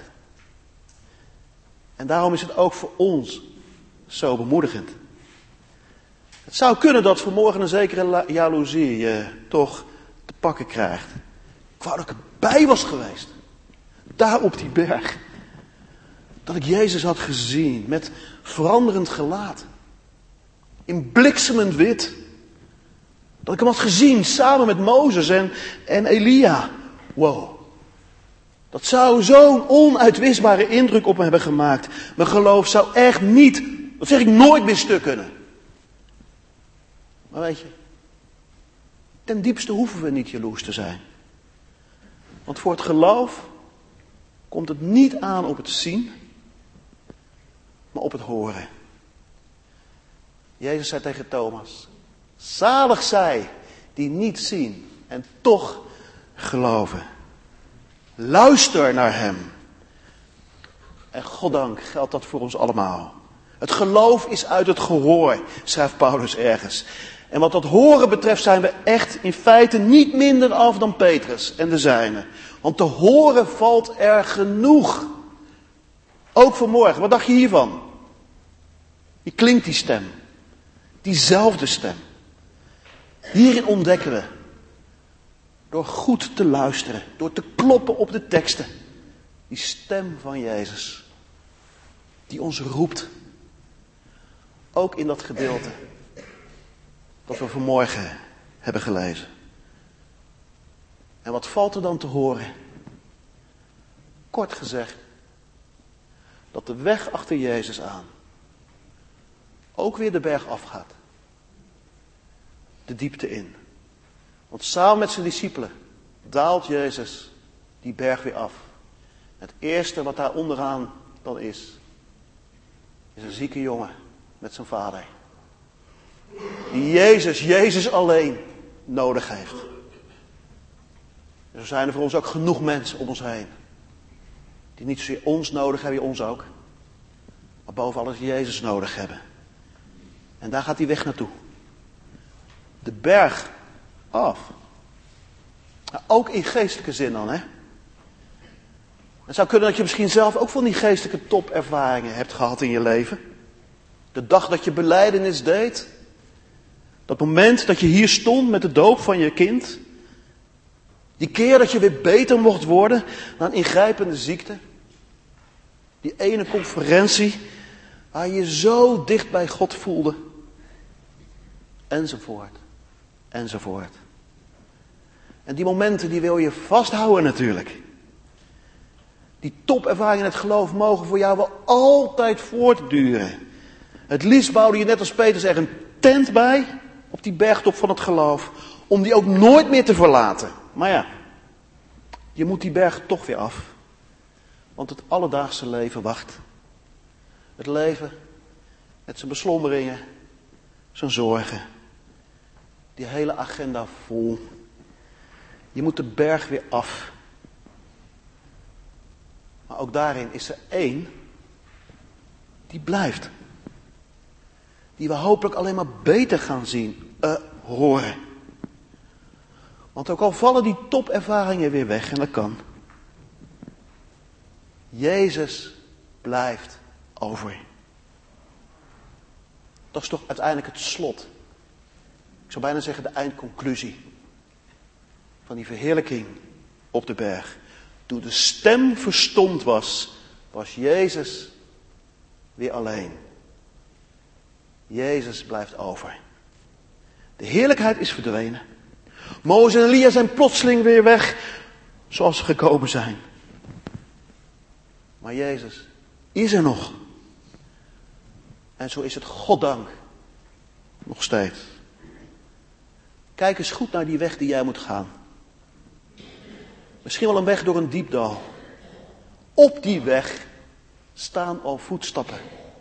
En daarom is het ook voor ons zo bemoedigend. Het zou kunnen dat vanmorgen een zekere jaloezie je toch te pakken krijgt. Ik wou dat ik erbij was geweest. Daar op die berg. Dat ik Jezus had gezien met veranderend gelaat. In bliksemend wit. Dat ik hem had gezien samen met Mozes en, en Elia. Wow. Dat zou zo'n onuitwisbare indruk op me hebben gemaakt. Mijn geloof zou echt niet, dat zeg ik, nooit meer stuk kunnen. Maar weet je, ten diepste hoeven we niet jaloers te zijn. Want voor het geloof komt het niet aan op het zien, maar op het horen. Jezus zei tegen Thomas, zalig zij die niet zien en toch geloven. Luister naar hem. En goddank geldt dat voor ons allemaal. Het geloof is uit het gehoor, schrijft Paulus ergens. En wat dat horen betreft zijn we echt in feite niet minder af dan Petrus en de zijnen. Want te horen valt er genoeg. Ook vanmorgen, wat dacht je hiervan? Hier klinkt die stem. Diezelfde stem. Hierin ontdekken we. Door goed te luisteren. Door te kloppen op de teksten. Die stem van Jezus. die ons roept. Ook in dat gedeelte dat we vanmorgen hebben gelezen. En wat valt er dan te horen? Kort gezegd, dat de weg achter Jezus aan ook weer de berg afgaat. De diepte in. Want samen met zijn discipelen daalt Jezus die berg weer af. Het eerste wat daar onderaan dan is, is een zieke jongen met zijn vader. Die Jezus, Jezus alleen nodig heeft. En zo zijn er voor ons ook genoeg mensen om ons heen. Die niet zozeer ons nodig hebben, ons ook. Maar boven alles Jezus nodig hebben. En daar gaat die weg naartoe. De berg af. Nou, ook in geestelijke zin dan, hè. Het zou kunnen dat je misschien zelf ook van die geestelijke topervaringen hebt gehad in je leven. De dag dat je belijdenis deed. Dat moment dat je hier stond met de doop van je kind. Die keer dat je weer beter mocht worden na een ingrijpende ziekte. Die ene conferentie waar je je zo dicht bij God voelde. Enzovoort. Enzovoort. En die momenten die wil je vasthouden natuurlijk. Die topervaringen in het geloof mogen voor jou wel altijd voortduren. Het liefst bouwde je net als Petrus er een tent bij op die bergtop van het geloof. Om die ook nooit meer te verlaten. Maar ja, je moet die berg toch weer af. Want het alledaagse leven wacht. Het leven met zijn beslommeringen, zijn zorgen. Die hele agenda vol. Je moet de berg weer af. Maar ook daarin is er één die blijft. Die we hopelijk alleen maar beter gaan zien, uh, horen. Want ook al vallen die topervaringen weer weg, en dat kan. Jezus blijft over. Dat is toch uiteindelijk het slot. Ik zou bijna zeggen de eindconclusie. Van die verheerlijking op de berg. Toen de stem verstomd was, was Jezus weer alleen. Jezus blijft over. De heerlijkheid is verdwenen. Mozes en Elia zijn plotseling weer weg, zoals ze gekomen zijn. Maar Jezus is er nog. En zo is het goddank nog steeds. Kijk eens goed naar die weg die jij moet gaan. Misschien wel een weg door een diep dal. Op die weg staan al voetstappen.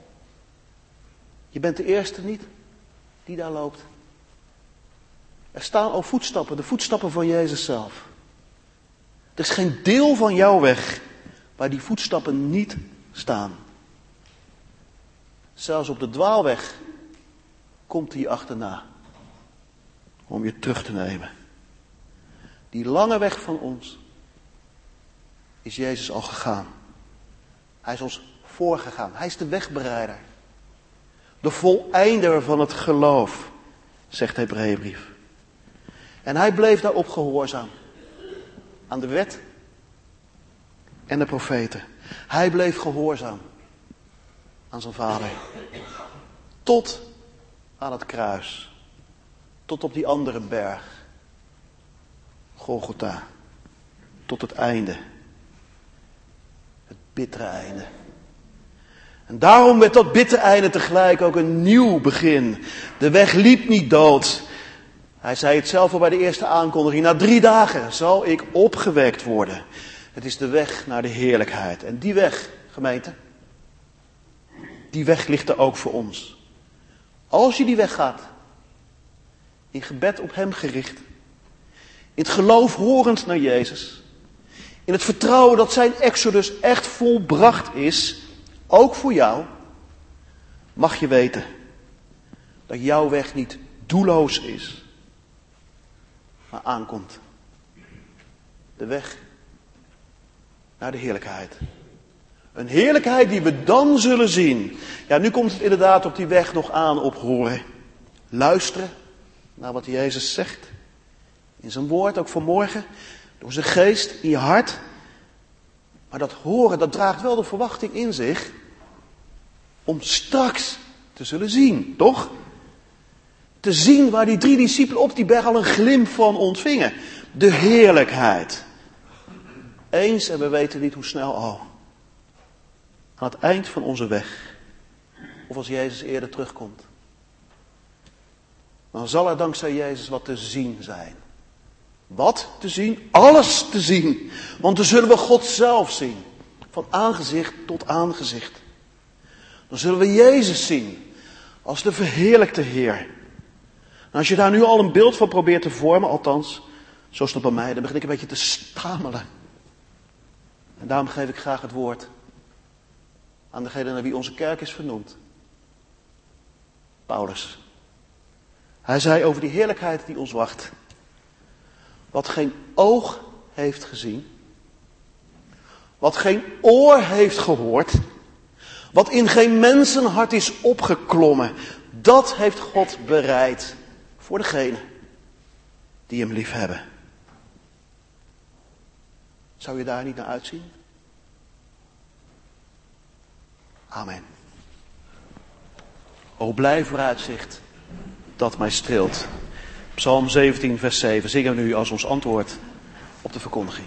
Je bent de eerste niet die daar loopt. Er staan al voetstappen, de voetstappen van Jezus zelf. Er is geen deel van jouw weg waar die voetstappen niet staan. Zelfs op de dwaalweg komt hij je achterna. Om je terug te nemen. Die lange weg van ons is Jezus al gegaan. Hij is ons voorgegaan. Hij is de wegbereider. De voleinder van het geloof, zegt de Hebreeënbrief. En hij bleef daarop gehoorzaam. Aan de wet en de profeten. Hij bleef gehoorzaam aan zijn vader. Tot aan het kruis. Tot op die andere berg. Golgotha. Tot het einde. Het bittere einde. En daarom werd dat bittere einde tegelijk ook een nieuw begin. De weg liep niet dood. Hij zei het zelf al bij de eerste aankondiging. Na drie dagen zal ik opgewekt worden. Het is de weg naar de heerlijkheid. En die weg, gemeente, die weg ligt er ook voor ons. Als je die weg gaat, in gebed op hem gericht, in het geloof horend naar Jezus, in het vertrouwen dat zijn exodus echt volbracht is, ook voor jou, mag je weten dat jouw weg niet doelloos is, maar aankomt. De weg naar de heerlijkheid. Een heerlijkheid die we dan zullen zien. Ja, nu komt het inderdaad op die weg nog aan op horen. Luisteren naar wat Jezus zegt. In zijn woord, ook vanmorgen. Door zijn geest in je hart. Maar dat horen, dat draagt wel de verwachting in zich. Om straks te zullen zien, toch? Te zien waar die drie discipelen op die berg al een glimp van ontvingen. De heerlijkheid. Eens en we weten niet hoe snel al. Aan het eind van onze weg. Of als Jezus eerder terugkomt. Dan zal er dankzij Jezus wat te zien zijn. Wat te zien? Alles te zien. Want dan zullen we God zelf zien. Van aangezicht tot aangezicht. Dan zullen we Jezus zien. Als de verheerlijkte Heer. En als je daar nu al een beeld van probeert te vormen, althans, zo is het bij mij, dan begin ik een beetje te stamelen. En daarom geef ik graag het woord aan degene naar wie onze kerk is vernoemd. Paulus. Hij zei over die heerlijkheid die ons wacht. Wat geen oog heeft gezien. Wat geen oor heeft gehoord. Wat in geen mensenhart is opgeklommen. Dat heeft God bereid voor degenen die hem lief hebben. Zou je daar niet naar uitzien? Amen. O blij vooruitzicht dat mij streelt. Psalm zeventien vers zeven zingen we nu als ons antwoord op de verkondiging.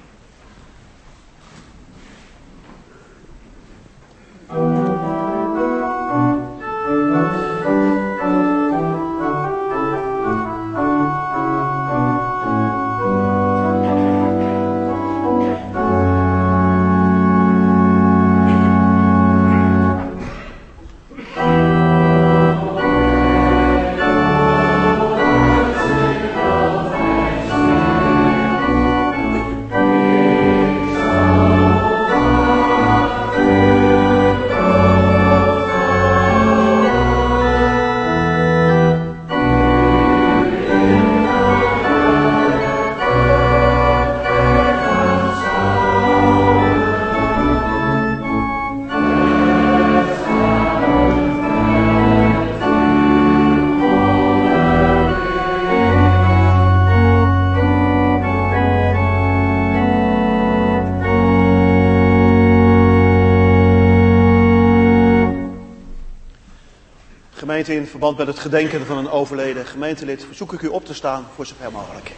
In verband met het gedenken van een overleden gemeentelid verzoek ik u op te staan voor zover mogelijk.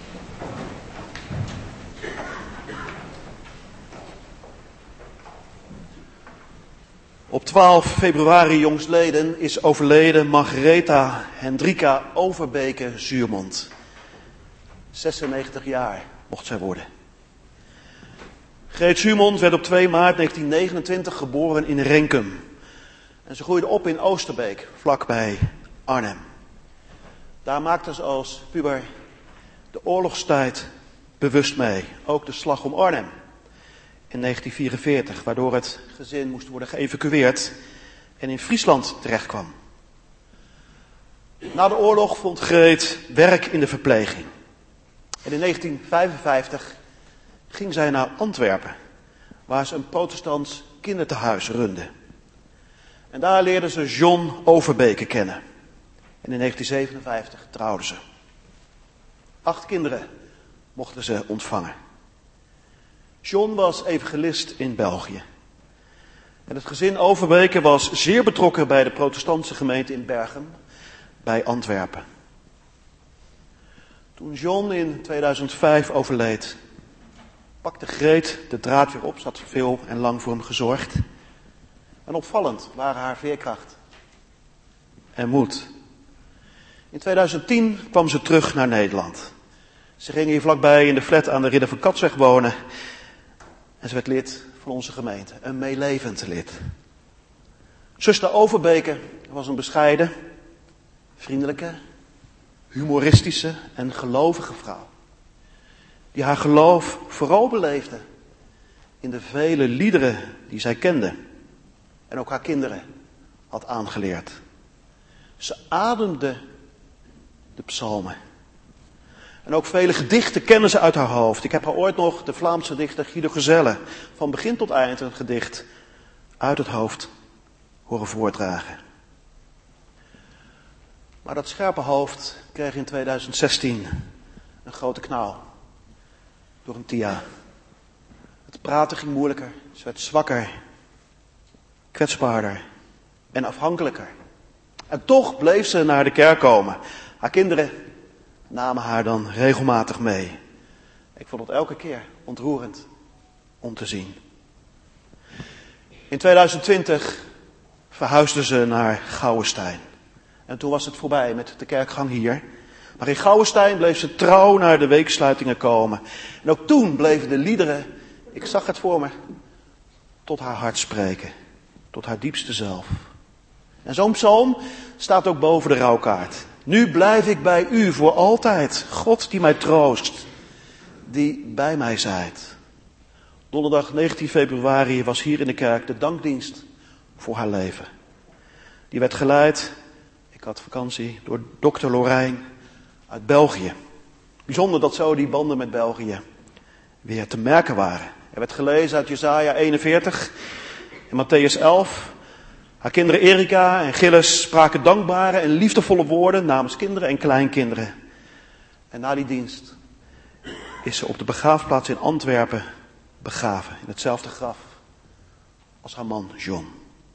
Op twaalf februari jongstleden is overleden Margaretha Hendrika Overbeke-Zuurmond. zesennegentig jaar mocht zij worden. Greet Zuurmond werd op twee maart negentien negenentwintig geboren in Renkum. En ze groeide op in Oosterbeek, vlakbij Arnhem. Daar maakte ze als puber de oorlogstijd bewust mee. Ook de slag om Arnhem in negentien vierenveertig, waardoor het gezin moest worden geëvacueerd en in Friesland terechtkwam. Na de oorlog vond Greet werk in de verpleging. En in negentien vijfenvijftig ging zij naar Antwerpen, waar ze een protestants kindertehuis runde. En daar leerde ze John Overbeke kennen. En in negentien zevenenvijftig trouwden ze. Acht kinderen mochten ze ontvangen. John was evangelist in België. En het gezin Overbeke was zeer betrokken bij de protestantse gemeente in Bergen, bij Antwerpen. Toen John in tweeduizend vijf overleed, pakte Greet de draad weer op. Ze had veel en lang voor hem gezorgd. En opvallend waren haar veerkracht en moed. In tweeduizend tien kwam ze terug naar Nederland. Ze ging hier vlakbij in de flat aan de Ridder van Katsweg wonen. En ze werd lid van onze gemeente. Een meelevend lid. Zuster Overbeke was een bescheiden, vriendelijke, humoristische en gelovige vrouw. Die haar geloof vooral beleefde in de vele liederen die zij kende. En ook haar kinderen had aangeleerd. Ze ademde de psalmen. En ook vele gedichten kennen ze uit haar hoofd. Ik heb haar ooit nog de Vlaamse dichter Guido Gezelle van begin tot eind een gedicht uit het hoofd horen voordragen. Maar dat scherpe hoofd kreeg in tweeduizend zestien een grote knauw door een T I A. Het praten ging moeilijker, ze werd zwakker, kwetsbaarder en afhankelijker. En toch bleef ze naar de kerk komen. Haar kinderen namen haar dan regelmatig mee. Ik vond het elke keer ontroerend om te zien. In tweeduizend twintig verhuisden ze naar Gouwenstein. En toen was het voorbij met de kerkgang hier. Maar in Gouwenstein bleef ze trouw naar de weeksluitingen komen. En ook toen bleven de liederen, ik zag het voor me, tot haar hart spreken. Tot haar diepste zelf. En zo'n psalm staat ook boven de rouwkaart. Nu blijf ik bij u voor altijd. God die mij troost. Die bij mij zijt. Donderdag negentien februari was hier in de kerk de dankdienst voor haar leven. Die werd geleid, ik had vakantie, door dokter Lorijn uit België. Bijzonder dat zo die banden met België weer te merken waren. Er werd gelezen uit Jesaja eenenveertig en Matthäus elf. Haar kinderen Erika en Gilles spraken dankbare en liefdevolle woorden namens kinderen en kleinkinderen. En na die dienst is ze op de begraafplaats in Antwerpen begraven. In hetzelfde graf als haar man John.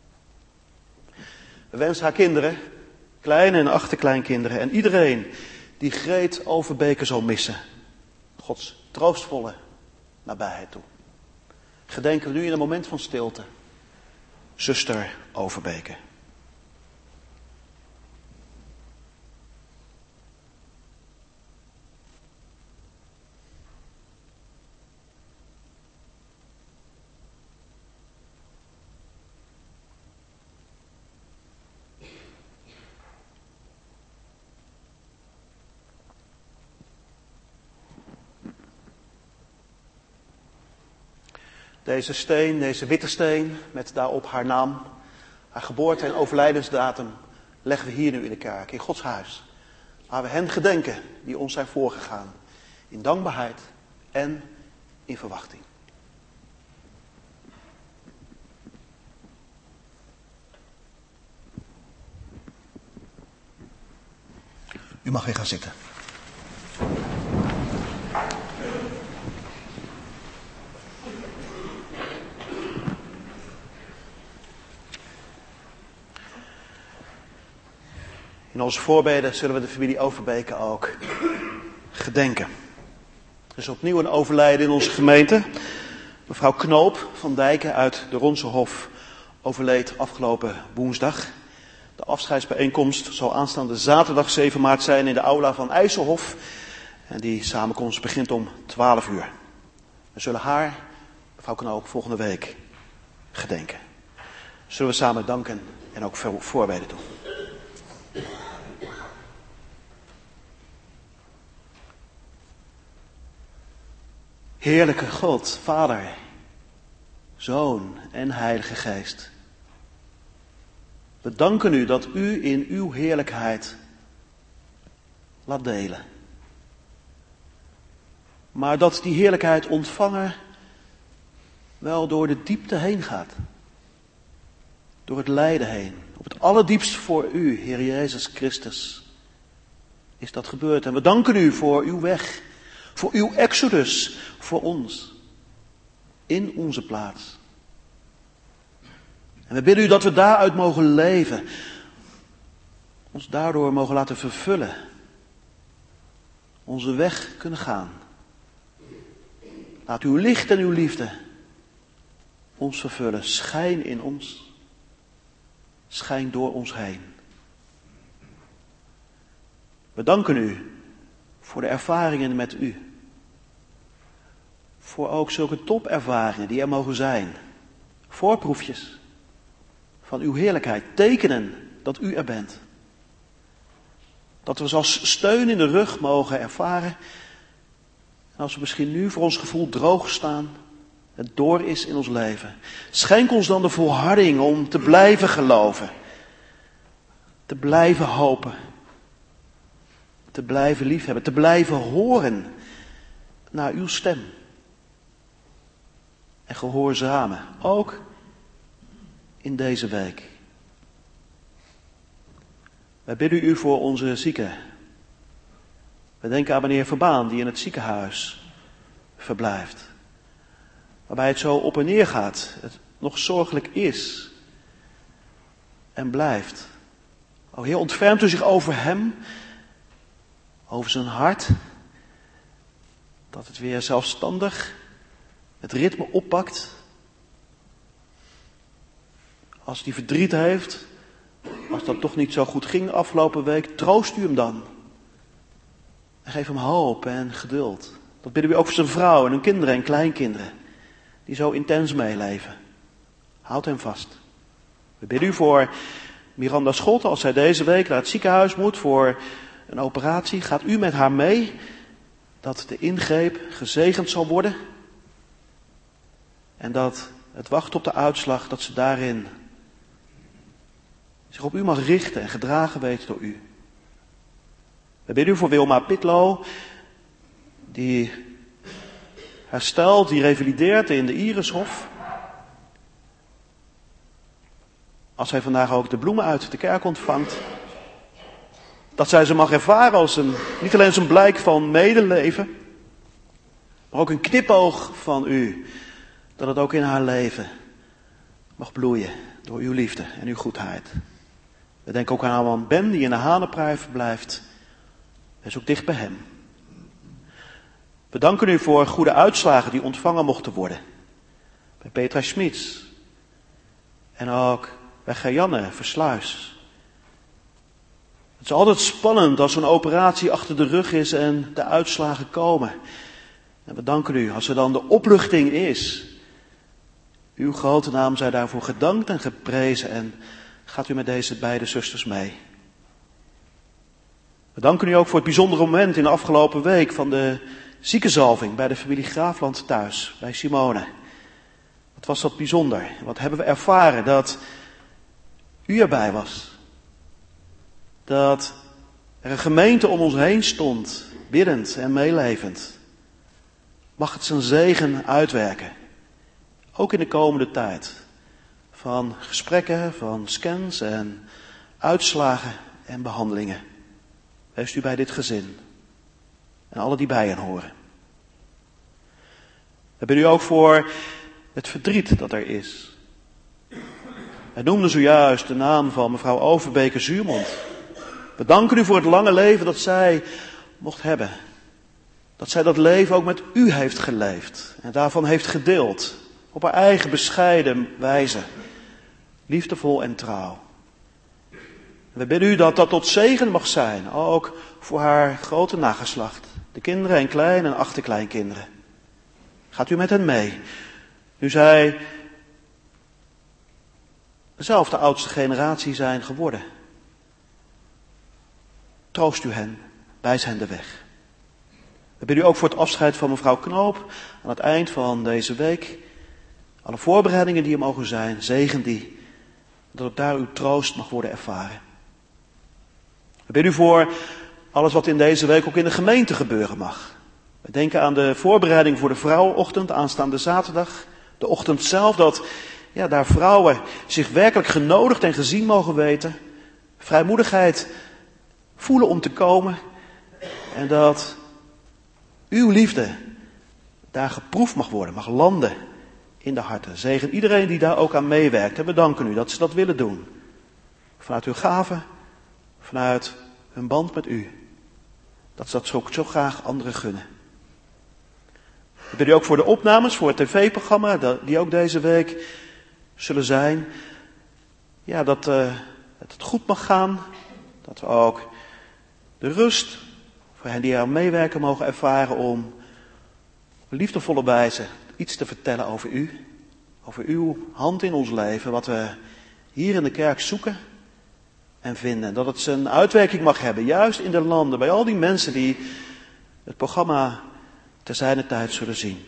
We wensen haar kinderen, kleine en achterkleinkinderen en iedereen die Greet Overbeke zal missen, Gods troostvolle nabijheid toe. Gedenken we nu in een moment van stilte. Zuster Overbeke. Deze steen, deze witte steen, met daarop haar naam, haar geboorte- en overlijdensdatum, leggen we hier nu in de kerk, in Gods huis. Waar we hen gedenken die ons zijn voorgegaan. In dankbaarheid en in verwachting. U mag weer gaan zitten. In onze voorbeden zullen we de familie Overbeke ook gedenken. Er is opnieuw een overlijden in onze gemeente. Mevrouw Knoop van Dijken uit de Ronselhof overleed afgelopen woensdag. De afscheidsbijeenkomst zal aanstaande zaterdag zeven maart zijn in de aula van IJsselhof. En die samenkomst begint om twaalf uur. We zullen haar, mevrouw Knoop, volgende week gedenken. Zullen we samen danken en ook voorbeden doen. Heerlijke God, Vader, Zoon en Heilige Geest. We danken u dat u in uw heerlijkheid laat delen. Maar dat die heerlijkheid ontvangen wel door de diepte heen gaat. Door het lijden heen. Op het allerdiepst voor u, Heer Jezus Christus, is dat gebeurd. En we danken u voor uw weg. Voor uw exodus, voor ons, in onze plaats. En we bidden u dat we daaruit mogen leven, ons daardoor mogen laten vervullen, onze weg kunnen gaan. Laat uw licht en uw liefde ons vervullen, schijn in ons, schijn door ons heen. We danken u voor de ervaringen met u. Voor ook zulke topervaringen die er mogen zijn. Voorproefjes van uw heerlijkheid. Tekenen dat u er bent. Dat we ze als steun in de rug mogen ervaren. En als we misschien nu voor ons gevoel droog staan. Het door is in ons leven. Schenk ons dan de volharding om te blijven geloven. Te blijven hopen. Te blijven liefhebben. Te blijven horen naar uw stem. En gehoorzamen, ook in deze week. Wij bidden u voor onze zieken. We denken aan meneer Verbaan die in het ziekenhuis verblijft. Waarbij het zo op en neer gaat, het nog zorgelijk is. en blijft. O Heer, ontfermt u zich over hem, over zijn hart, dat het weer zelfstandig het ritme oppakt. Als hij verdriet heeft, als dat toch niet zo goed ging de afgelopen week, troost u hem dan. En geef hem hoop en geduld. Dat bidden we ook voor zijn vrouw en hun kinderen en kleinkinderen, die zo intens meeleven. Houd hem vast. We bidden u voor Miranda Scholten, als zij deze week naar het ziekenhuis moet voor een operatie. Gaat u met haar mee, dat de ingreep gezegend zal worden. En dat het wachten op de uitslag, dat ze daarin zich op u mag richten en gedragen weet door u. We bidden u voor Wilma Pitlo, die herstelt, die revalideert in de Irishof. Als hij vandaag ook de bloemen uit de kerk ontvangt, dat zij ze mag ervaren als een, niet alleen als een blijk van medeleven, maar ook een knipoog van u. Dat het ook in haar leven mag bloeien door uw liefde en uw goedheid. We denken ook aan haar man Ben, die in de Hanenpraai verblijft. Wees ook dicht bij hem. We danken u voor goede uitslagen die ontvangen mochten worden. Bij Petra Schmitz. En ook bij Gerjanne Versluis. Het is altijd spannend als zo'n operatie achter de rug is en de uitslagen komen. En we danken u als er dan de opluchting is. Uw grote naam zij daarvoor gedankt en geprezen. En gaat u met deze beide zusters mee. We danken u ook voor het bijzondere moment in de afgelopen week van de ziekenzalving bij de familie Graafland thuis, bij Simone. Wat was dat bijzonder? Wat hebben we ervaren dat u erbij was. Dat er een gemeente om ons heen stond, biddend en meelevend. Mag het zijn zegen uitwerken. Ook in de komende tijd. Van gesprekken, van scans en uitslagen en behandelingen. Wees u bij dit gezin. En alle die bij hen horen. We bidden u ook voor het verdriet dat er is. Hij noemde zojuist de naam van mevrouw Overbeke-Zuurmond. We danken u voor het lange leven dat zij mocht hebben. Dat zij dat leven ook met u heeft geleefd. En daarvan heeft gedeeld. Op haar eigen bescheiden wijze. Liefdevol en trouw. We bidden u dat dat tot zegen mag zijn. Ook voor haar grote nageslacht. De kinderen en klein- en achterkleinkinderen. Gaat u met hen mee. Nu zij zelf de oudste generatie zijn geworden. Troost u hen. Wijs hen de weg. We bidden u ook voor het afscheid van mevrouw Knoop. Aan het eind van deze week. Alle voorbereidingen die er mogen zijn. Zegen die. Dat ook daar uw troost mag worden ervaren. We bidden u voor alles wat in deze week ook in de gemeente gebeuren mag. We denken aan de voorbereiding voor de vrouwenochtend aanstaande zaterdag. De ochtend zelf, dat ja, daar vrouwen zich werkelijk genodigd en gezien mogen weten. Vrijmoedigheid voelen om te komen. En dat uw liefde daar geproefd mag worden, mag landen in de harten. Zegen iedereen die daar ook aan meewerkt. En we danken u dat ze dat willen doen. Vanuit uw gave, vanuit hun band met u. Dat ze dat zo, zo graag anderen gunnen. We bidden u ook voor de opnames, voor het tv-programma, die ook deze week zullen zijn. Ja, dat, uh, dat het goed mag gaan. Dat we ook de rust voor hen die aan meewerken mogen ervaren om op liefdevolle wijze iets te vertellen over u. Over uw hand in ons leven, wat we hier in de kerk zoeken en vinden. Dat het zijn uitwerking mag hebben, juist in de landen, bij al die mensen die het programma te zijner tijd zullen zien.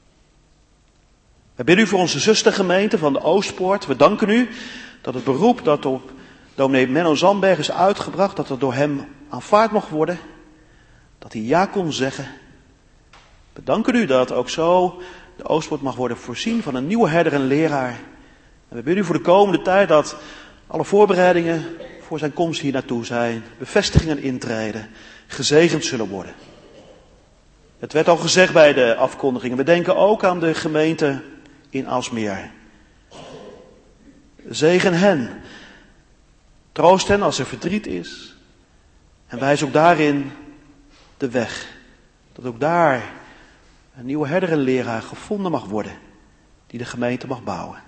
We bidden u voor onze zustergemeente van de Oostpoort. We danken u dat het beroep dat op dominee Menno Zandberg is uitgebracht, dat het door hem aanvaard mag worden. Dat hij ja kon zeggen. We danken u dat ook zo de Oostpoort mag worden voorzien van een nieuwe herder en leraar. En we bidden u voor de komende tijd dat alle voorbereidingen voor zijn komst hier naartoe zijn, bevestigingen intreden, gezegend zullen worden. Het werd al gezegd bij de afkondigingen. We denken ook aan de gemeente in Aalsmeer. Zegen hen. Troost hen als er verdriet is. En wijs ook daarin de weg. Dat ook daar een nieuwe herder en leraar gevonden mag worden. Die de gemeente mag bouwen.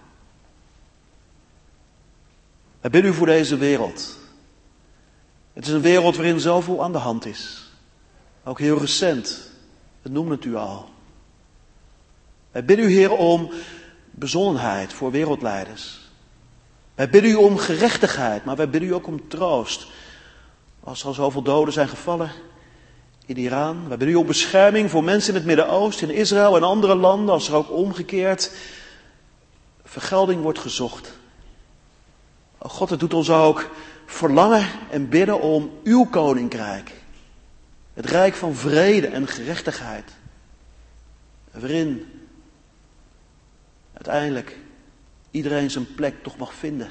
Wij bidden u voor deze wereld. Het is een wereld waarin zoveel aan de hand is. Ook heel recent. Het noemde het u al. Wij bidden u, Heer, om bezonnenheid voor wereldleiders. Wij bidden u om gerechtigheid, maar wij bidden u ook om troost. Als er al zoveel doden zijn gevallen in Iran. Wij bidden u om bescherming voor mensen in het Midden-Oosten, in Israël en andere landen. Als er ook omgekeerd vergelding wordt gezocht. O God, het doet ons ook verlangen en bidden om uw koninkrijk. Het rijk van vrede en gerechtigheid. Waarin uiteindelijk iedereen zijn plek toch mag vinden.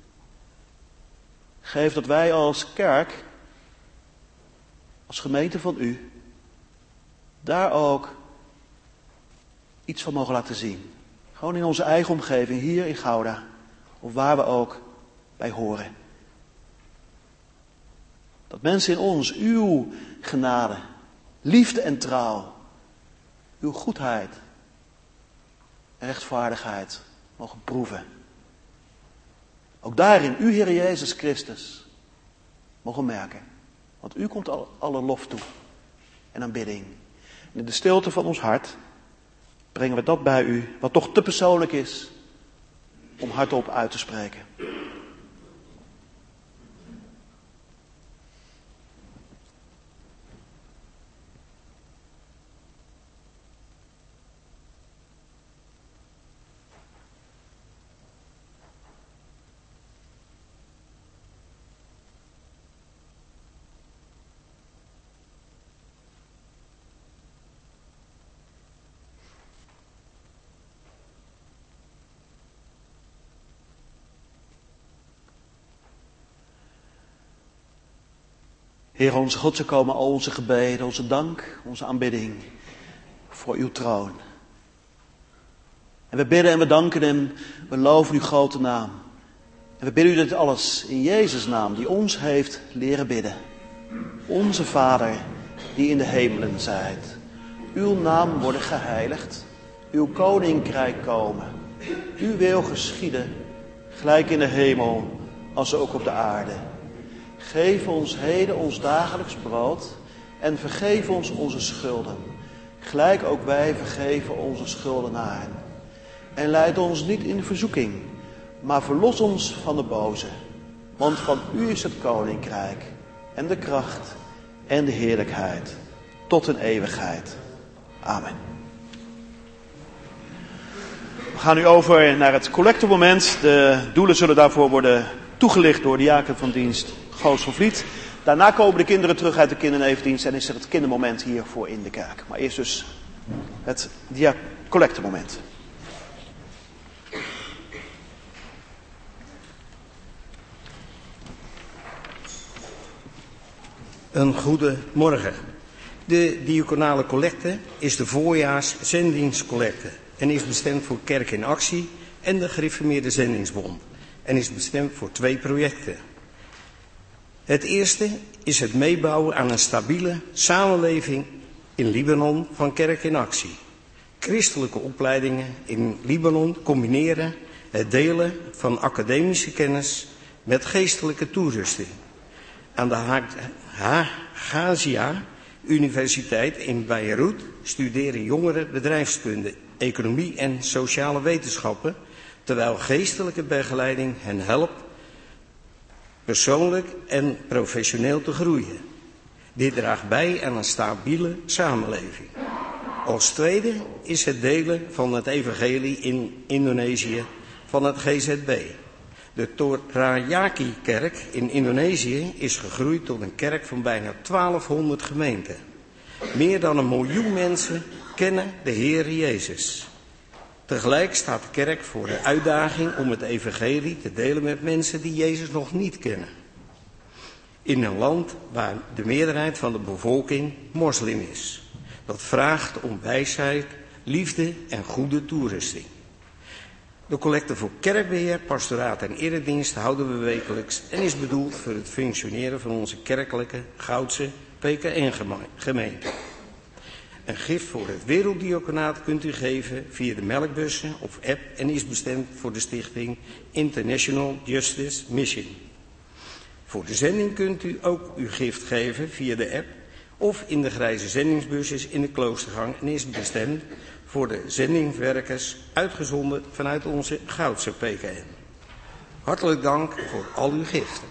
Geef dat wij als kerk, als gemeente van u, daar ook iets van mogen laten zien. Gewoon in onze eigen omgeving, hier in Gouda, of waar we ook bij horen. Dat mensen in ons uw genade, liefde en trouw, uw goedheid en rechtvaardigheid mogen proeven. Ook daarin u, Heer Jezus Christus, mogen merken. Want u komt alle lof toe en aanbidding. En in de stilte van ons hart brengen we dat bij u, wat toch te persoonlijk is, om hardop uit te spreken. Heer onze God, zo komen al onze gebeden, onze dank, onze aanbidding voor uw troon. En we bidden en we danken en we loven uw grote naam. En we bidden u dit alles in Jezus' naam, die ons heeft leren bidden. Onze Vader, die in de hemelen zijt. Uw naam worden geheiligd, uw koninkrijk komen. Uw wil geschieden, gelijk in de hemel als ook op de aarde. Geef ons heden ons dagelijks brood en vergeef ons onze schulden. Gelijk ook wij vergeven onze schuldenaren. En leid ons niet in verzoeking, maar verlos ons van de boze. Want van u is het koninkrijk en de kracht en de heerlijkheid tot in eeuwigheid. Amen. We gaan nu over naar het collectemoment. De doelen zullen daarvoor worden toegelicht door de diaken van dienst Goos van Vliet. Daarna komen de kinderen terug uit de kindernevendienst en is er het kindermoment hiervoor in de kerk. Maar eerst dus het dia- collectemoment. Een goede morgen. De diaconale collecte is de voorjaars zendingscollecte en is bestemd voor Kerk in Actie en de Gereformeerde Zendingsbond en is bestemd voor twee projecten. Het eerste is het meebouwen aan een stabiele samenleving in Libanon van Kerk in Actie. Christelijke opleidingen in Libanon combineren het delen van academische kennis met geestelijke toerusting. Aan de Hagazia Universiteit in Beirut studeren jongeren bedrijfskunde, economie en sociale wetenschappen, terwijl geestelijke begeleiding hen helpt persoonlijk en professioneel te groeien. Dit draagt bij aan een stabiele samenleving. Als tweede is het delen van het evangelie in Indonesië van het G Z B. De Torayaki-kerk in Indonesië is gegroeid tot een kerk van bijna twaalfhonderd gemeenten. Meer dan een miljoen mensen kennen de Heer Jezus. Tegelijk staat de kerk voor de uitdaging om het evangelie te delen met mensen die Jezus nog niet kennen. In een land waar de meerderheid van de bevolking moslim is. Dat vraagt om wijsheid, liefde en goede toerusting. De collecte voor kerkbeheer, pastoraat en eredienst houden we wekelijks en is bedoeld voor het functioneren van onze kerkelijke Goudse P K N-gemeente. Een gift voor het Werelddiaconaat kunt u geven via de melkbussen of app en is bestemd voor de stichting International Justice Mission. Voor de zending kunt u ook uw gift geven via de app of in de grijze zendingsbusjes in de kloostergang en is bestemd voor de zendingswerkers uitgezonden vanuit onze Goudse P K N. Hartelijk dank voor al uw giften.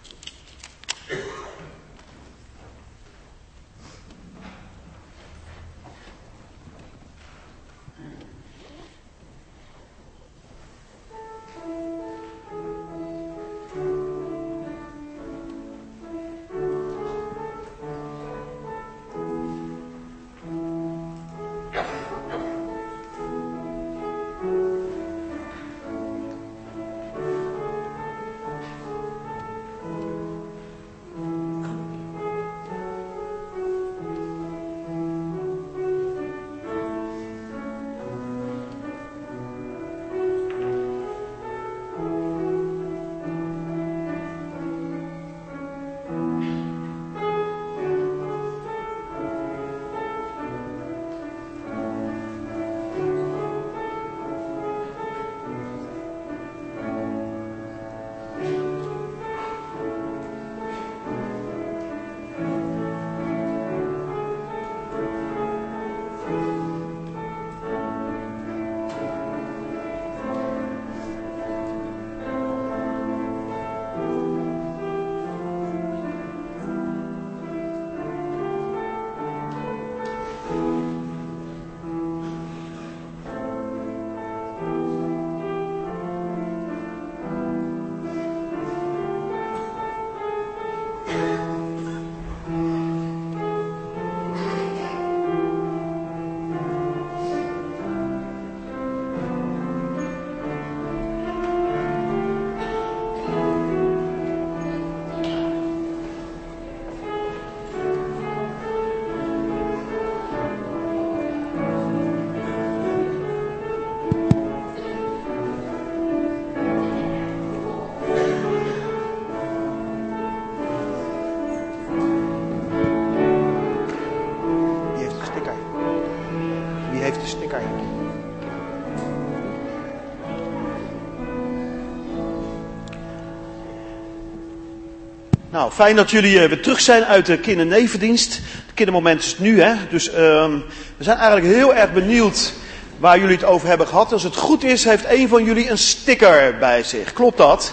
Nou, fijn dat jullie uh, weer terug zijn uit de kindernevendienst. Het kindermoment is nu, hè. Dus um, we zijn eigenlijk heel erg benieuwd waar jullie het over hebben gehad. Als het goed is, heeft een van jullie een sticker bij zich. Klopt dat?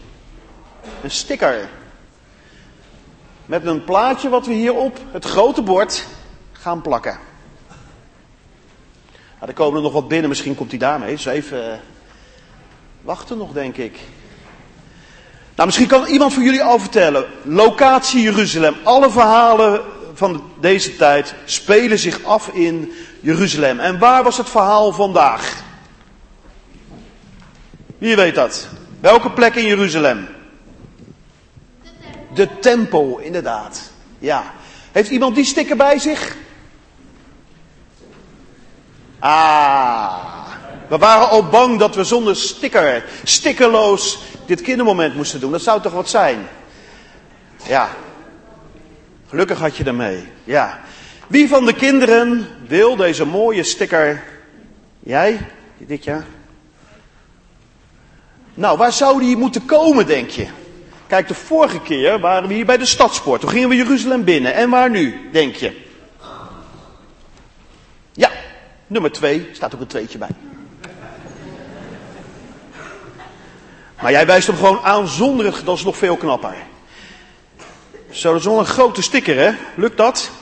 Een sticker. Met een plaatje wat we hier op het grote bord gaan plakken. Nou, er komen er nog wat binnen, misschien komt hij daarmee. Dus even uh, wachten nog, denk ik. Nou, misschien kan iemand van jullie al vertellen. Locatie Jeruzalem. Alle verhalen van deze tijd spelen zich af in Jeruzalem. En waar was het verhaal vandaag? Wie weet dat? Welke plek in Jeruzalem? De tempel, inderdaad. Ja. Heeft iemand die sticker bij zich? Ah. We waren al bang dat we zonder sticker, stickerloos dit kindermoment moesten doen. Dat zou toch wat zijn? Ja. Gelukkig had je ermee. Ja. Wie van de kinderen wil deze mooie sticker? Jij? Dit jaar? Nou, waar zou die moeten komen, denk je? Kijk, de vorige keer waren we hier bij de Stadspoort. Toen gingen we Jeruzalem binnen. En waar nu, denk je? Ja, nummer twee. Staat ook een tweetje bij. Maar jij wijst hem gewoon aanzonderig, dat is nog veel knapper. Zo, dat is wel een grote sticker, hè? Lukt dat?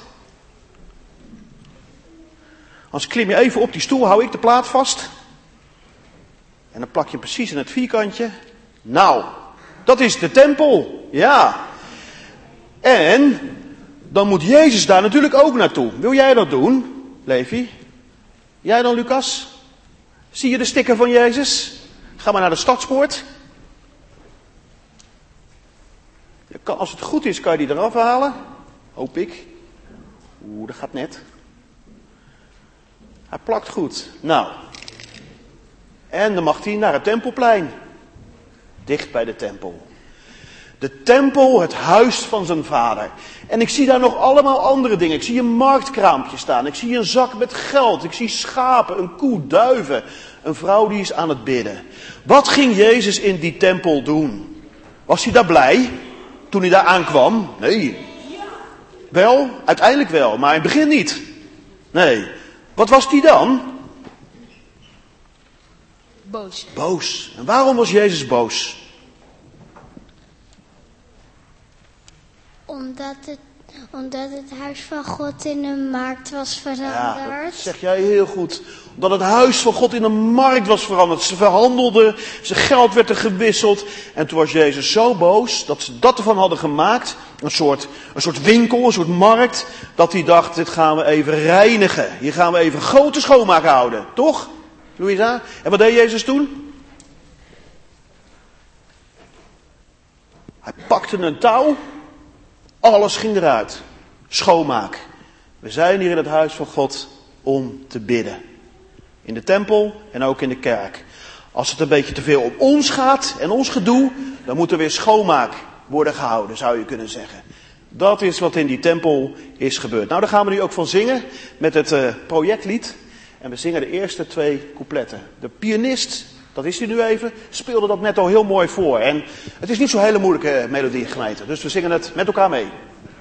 Als klim je even op die stoel, hou ik de plaat vast. En dan plak je hem precies in het vierkantje. Nou, dat is de tempel. Ja. En dan moet Jezus daar natuurlijk ook naartoe. Wil jij dat doen, Levi? Jij dan, Lucas? Zie je de sticker van Jezus? Ga maar naar de Stadspoort. Als het goed is, kan je die eraf halen. Hoop ik. Oeh, dat gaat net. Hij plakt goed. Nou. En dan mag hij naar het tempelplein. Dicht bij de tempel. De tempel, het huis van zijn vader. En ik zie daar nog allemaal andere dingen. Ik zie een marktkraampje staan. Ik zie een zak met geld. Ik zie schapen, een koe, duiven. Een vrouw die is aan het bidden. Wat ging Jezus in die tempel doen? Was hij daar blij toen hij daar aankwam? Nee. Wel, uiteindelijk wel, maar in het begin niet. Nee. Wat was hij dan? Boos. Boos. En waarom was Jezus boos? Omdat het, omdat het huis van God in een markt was veranderd. Ja, dat zeg jij heel goed. Omdat het huis van God in een markt was veranderd. Ze verhandelden, zijn geld werd er gewisseld. En toen was Jezus zo boos dat ze dat ervan hadden gemaakt. Een soort, een soort winkel, een soort markt. Dat hij dacht, dit gaan we even reinigen. Hier gaan we even grote schoonmaak houden. Toch, Louisa? En wat deed Jezus toen? Hij pakte een touw. Alles ging eruit. Schoonmaak. We zijn hier in het huis van God om te bidden. In de tempel en ook in de kerk. Als het een beetje te veel om ons gaat en ons gedoe, dan moet er weer schoonmaak worden gehouden, zou je kunnen zeggen. Dat is wat in die tempel is gebeurd. Nou, daar gaan we nu ook van zingen met het uh, projectlied. En we zingen de eerste twee coupletten. De pianist, dat is hij nu even, speelde dat net al heel mooi voor. En het is niet zo'n hele moeilijke melodie, gemeente. Dus we zingen het met elkaar mee.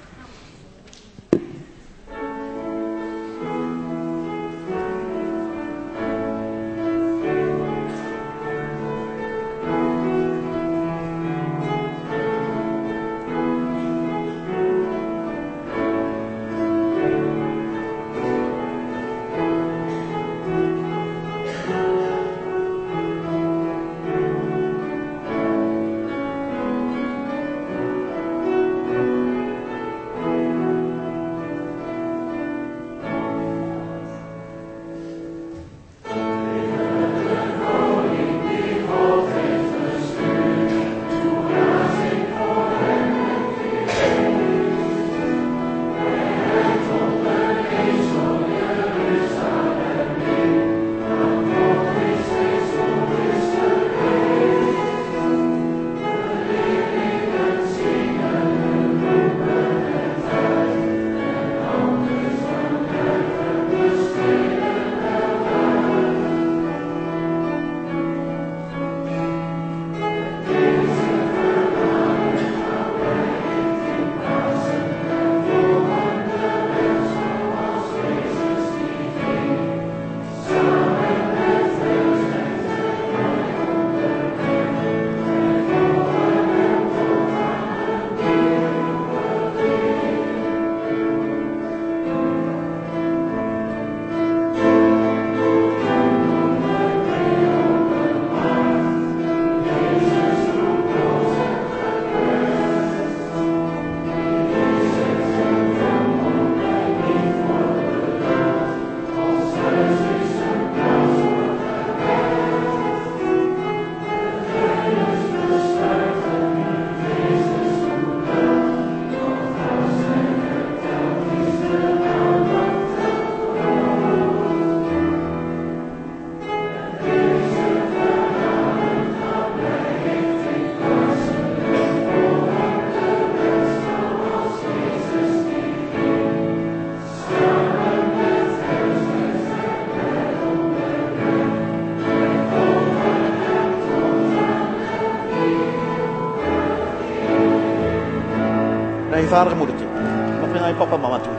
Naar je vader en moeder toe. Mag weer naar je papa en mama toe.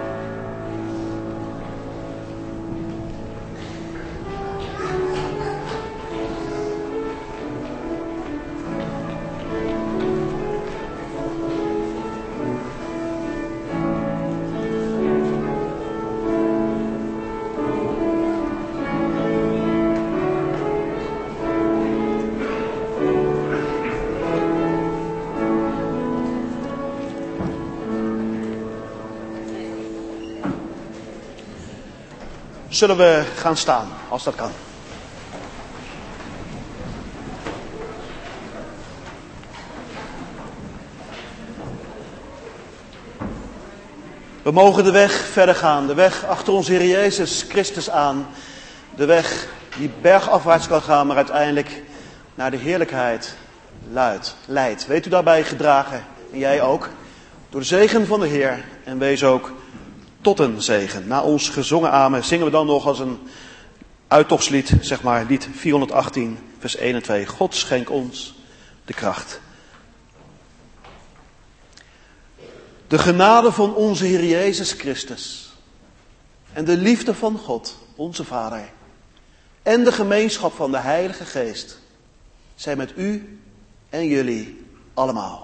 Zullen we gaan staan, als dat kan. We mogen de weg verder gaan, de weg achter onze Heer Jezus Christus aan. De weg die bergafwaarts kan gaan, maar uiteindelijk naar de heerlijkheid luidt, leidt. Weet u daarbij gedragen, en jij ook, door de zegen van de Heer, en wees ook tot een zegen. Na ons gezongen amen zingen we dan nog als een uittogslied, zeg maar, lied vierhonderdachttien, vers één en twee. God schenk ons de kracht. De genade van onze Heer Jezus Christus en de liefde van God, onze Vader, en de gemeenschap van de Heilige Geest zijn met u en jullie allemaal.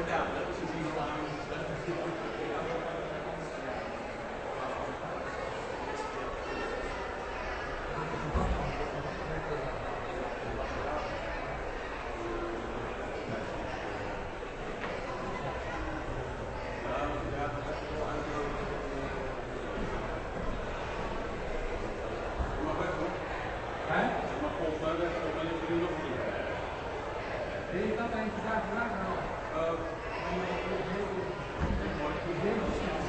Wil je dat even daar vragen?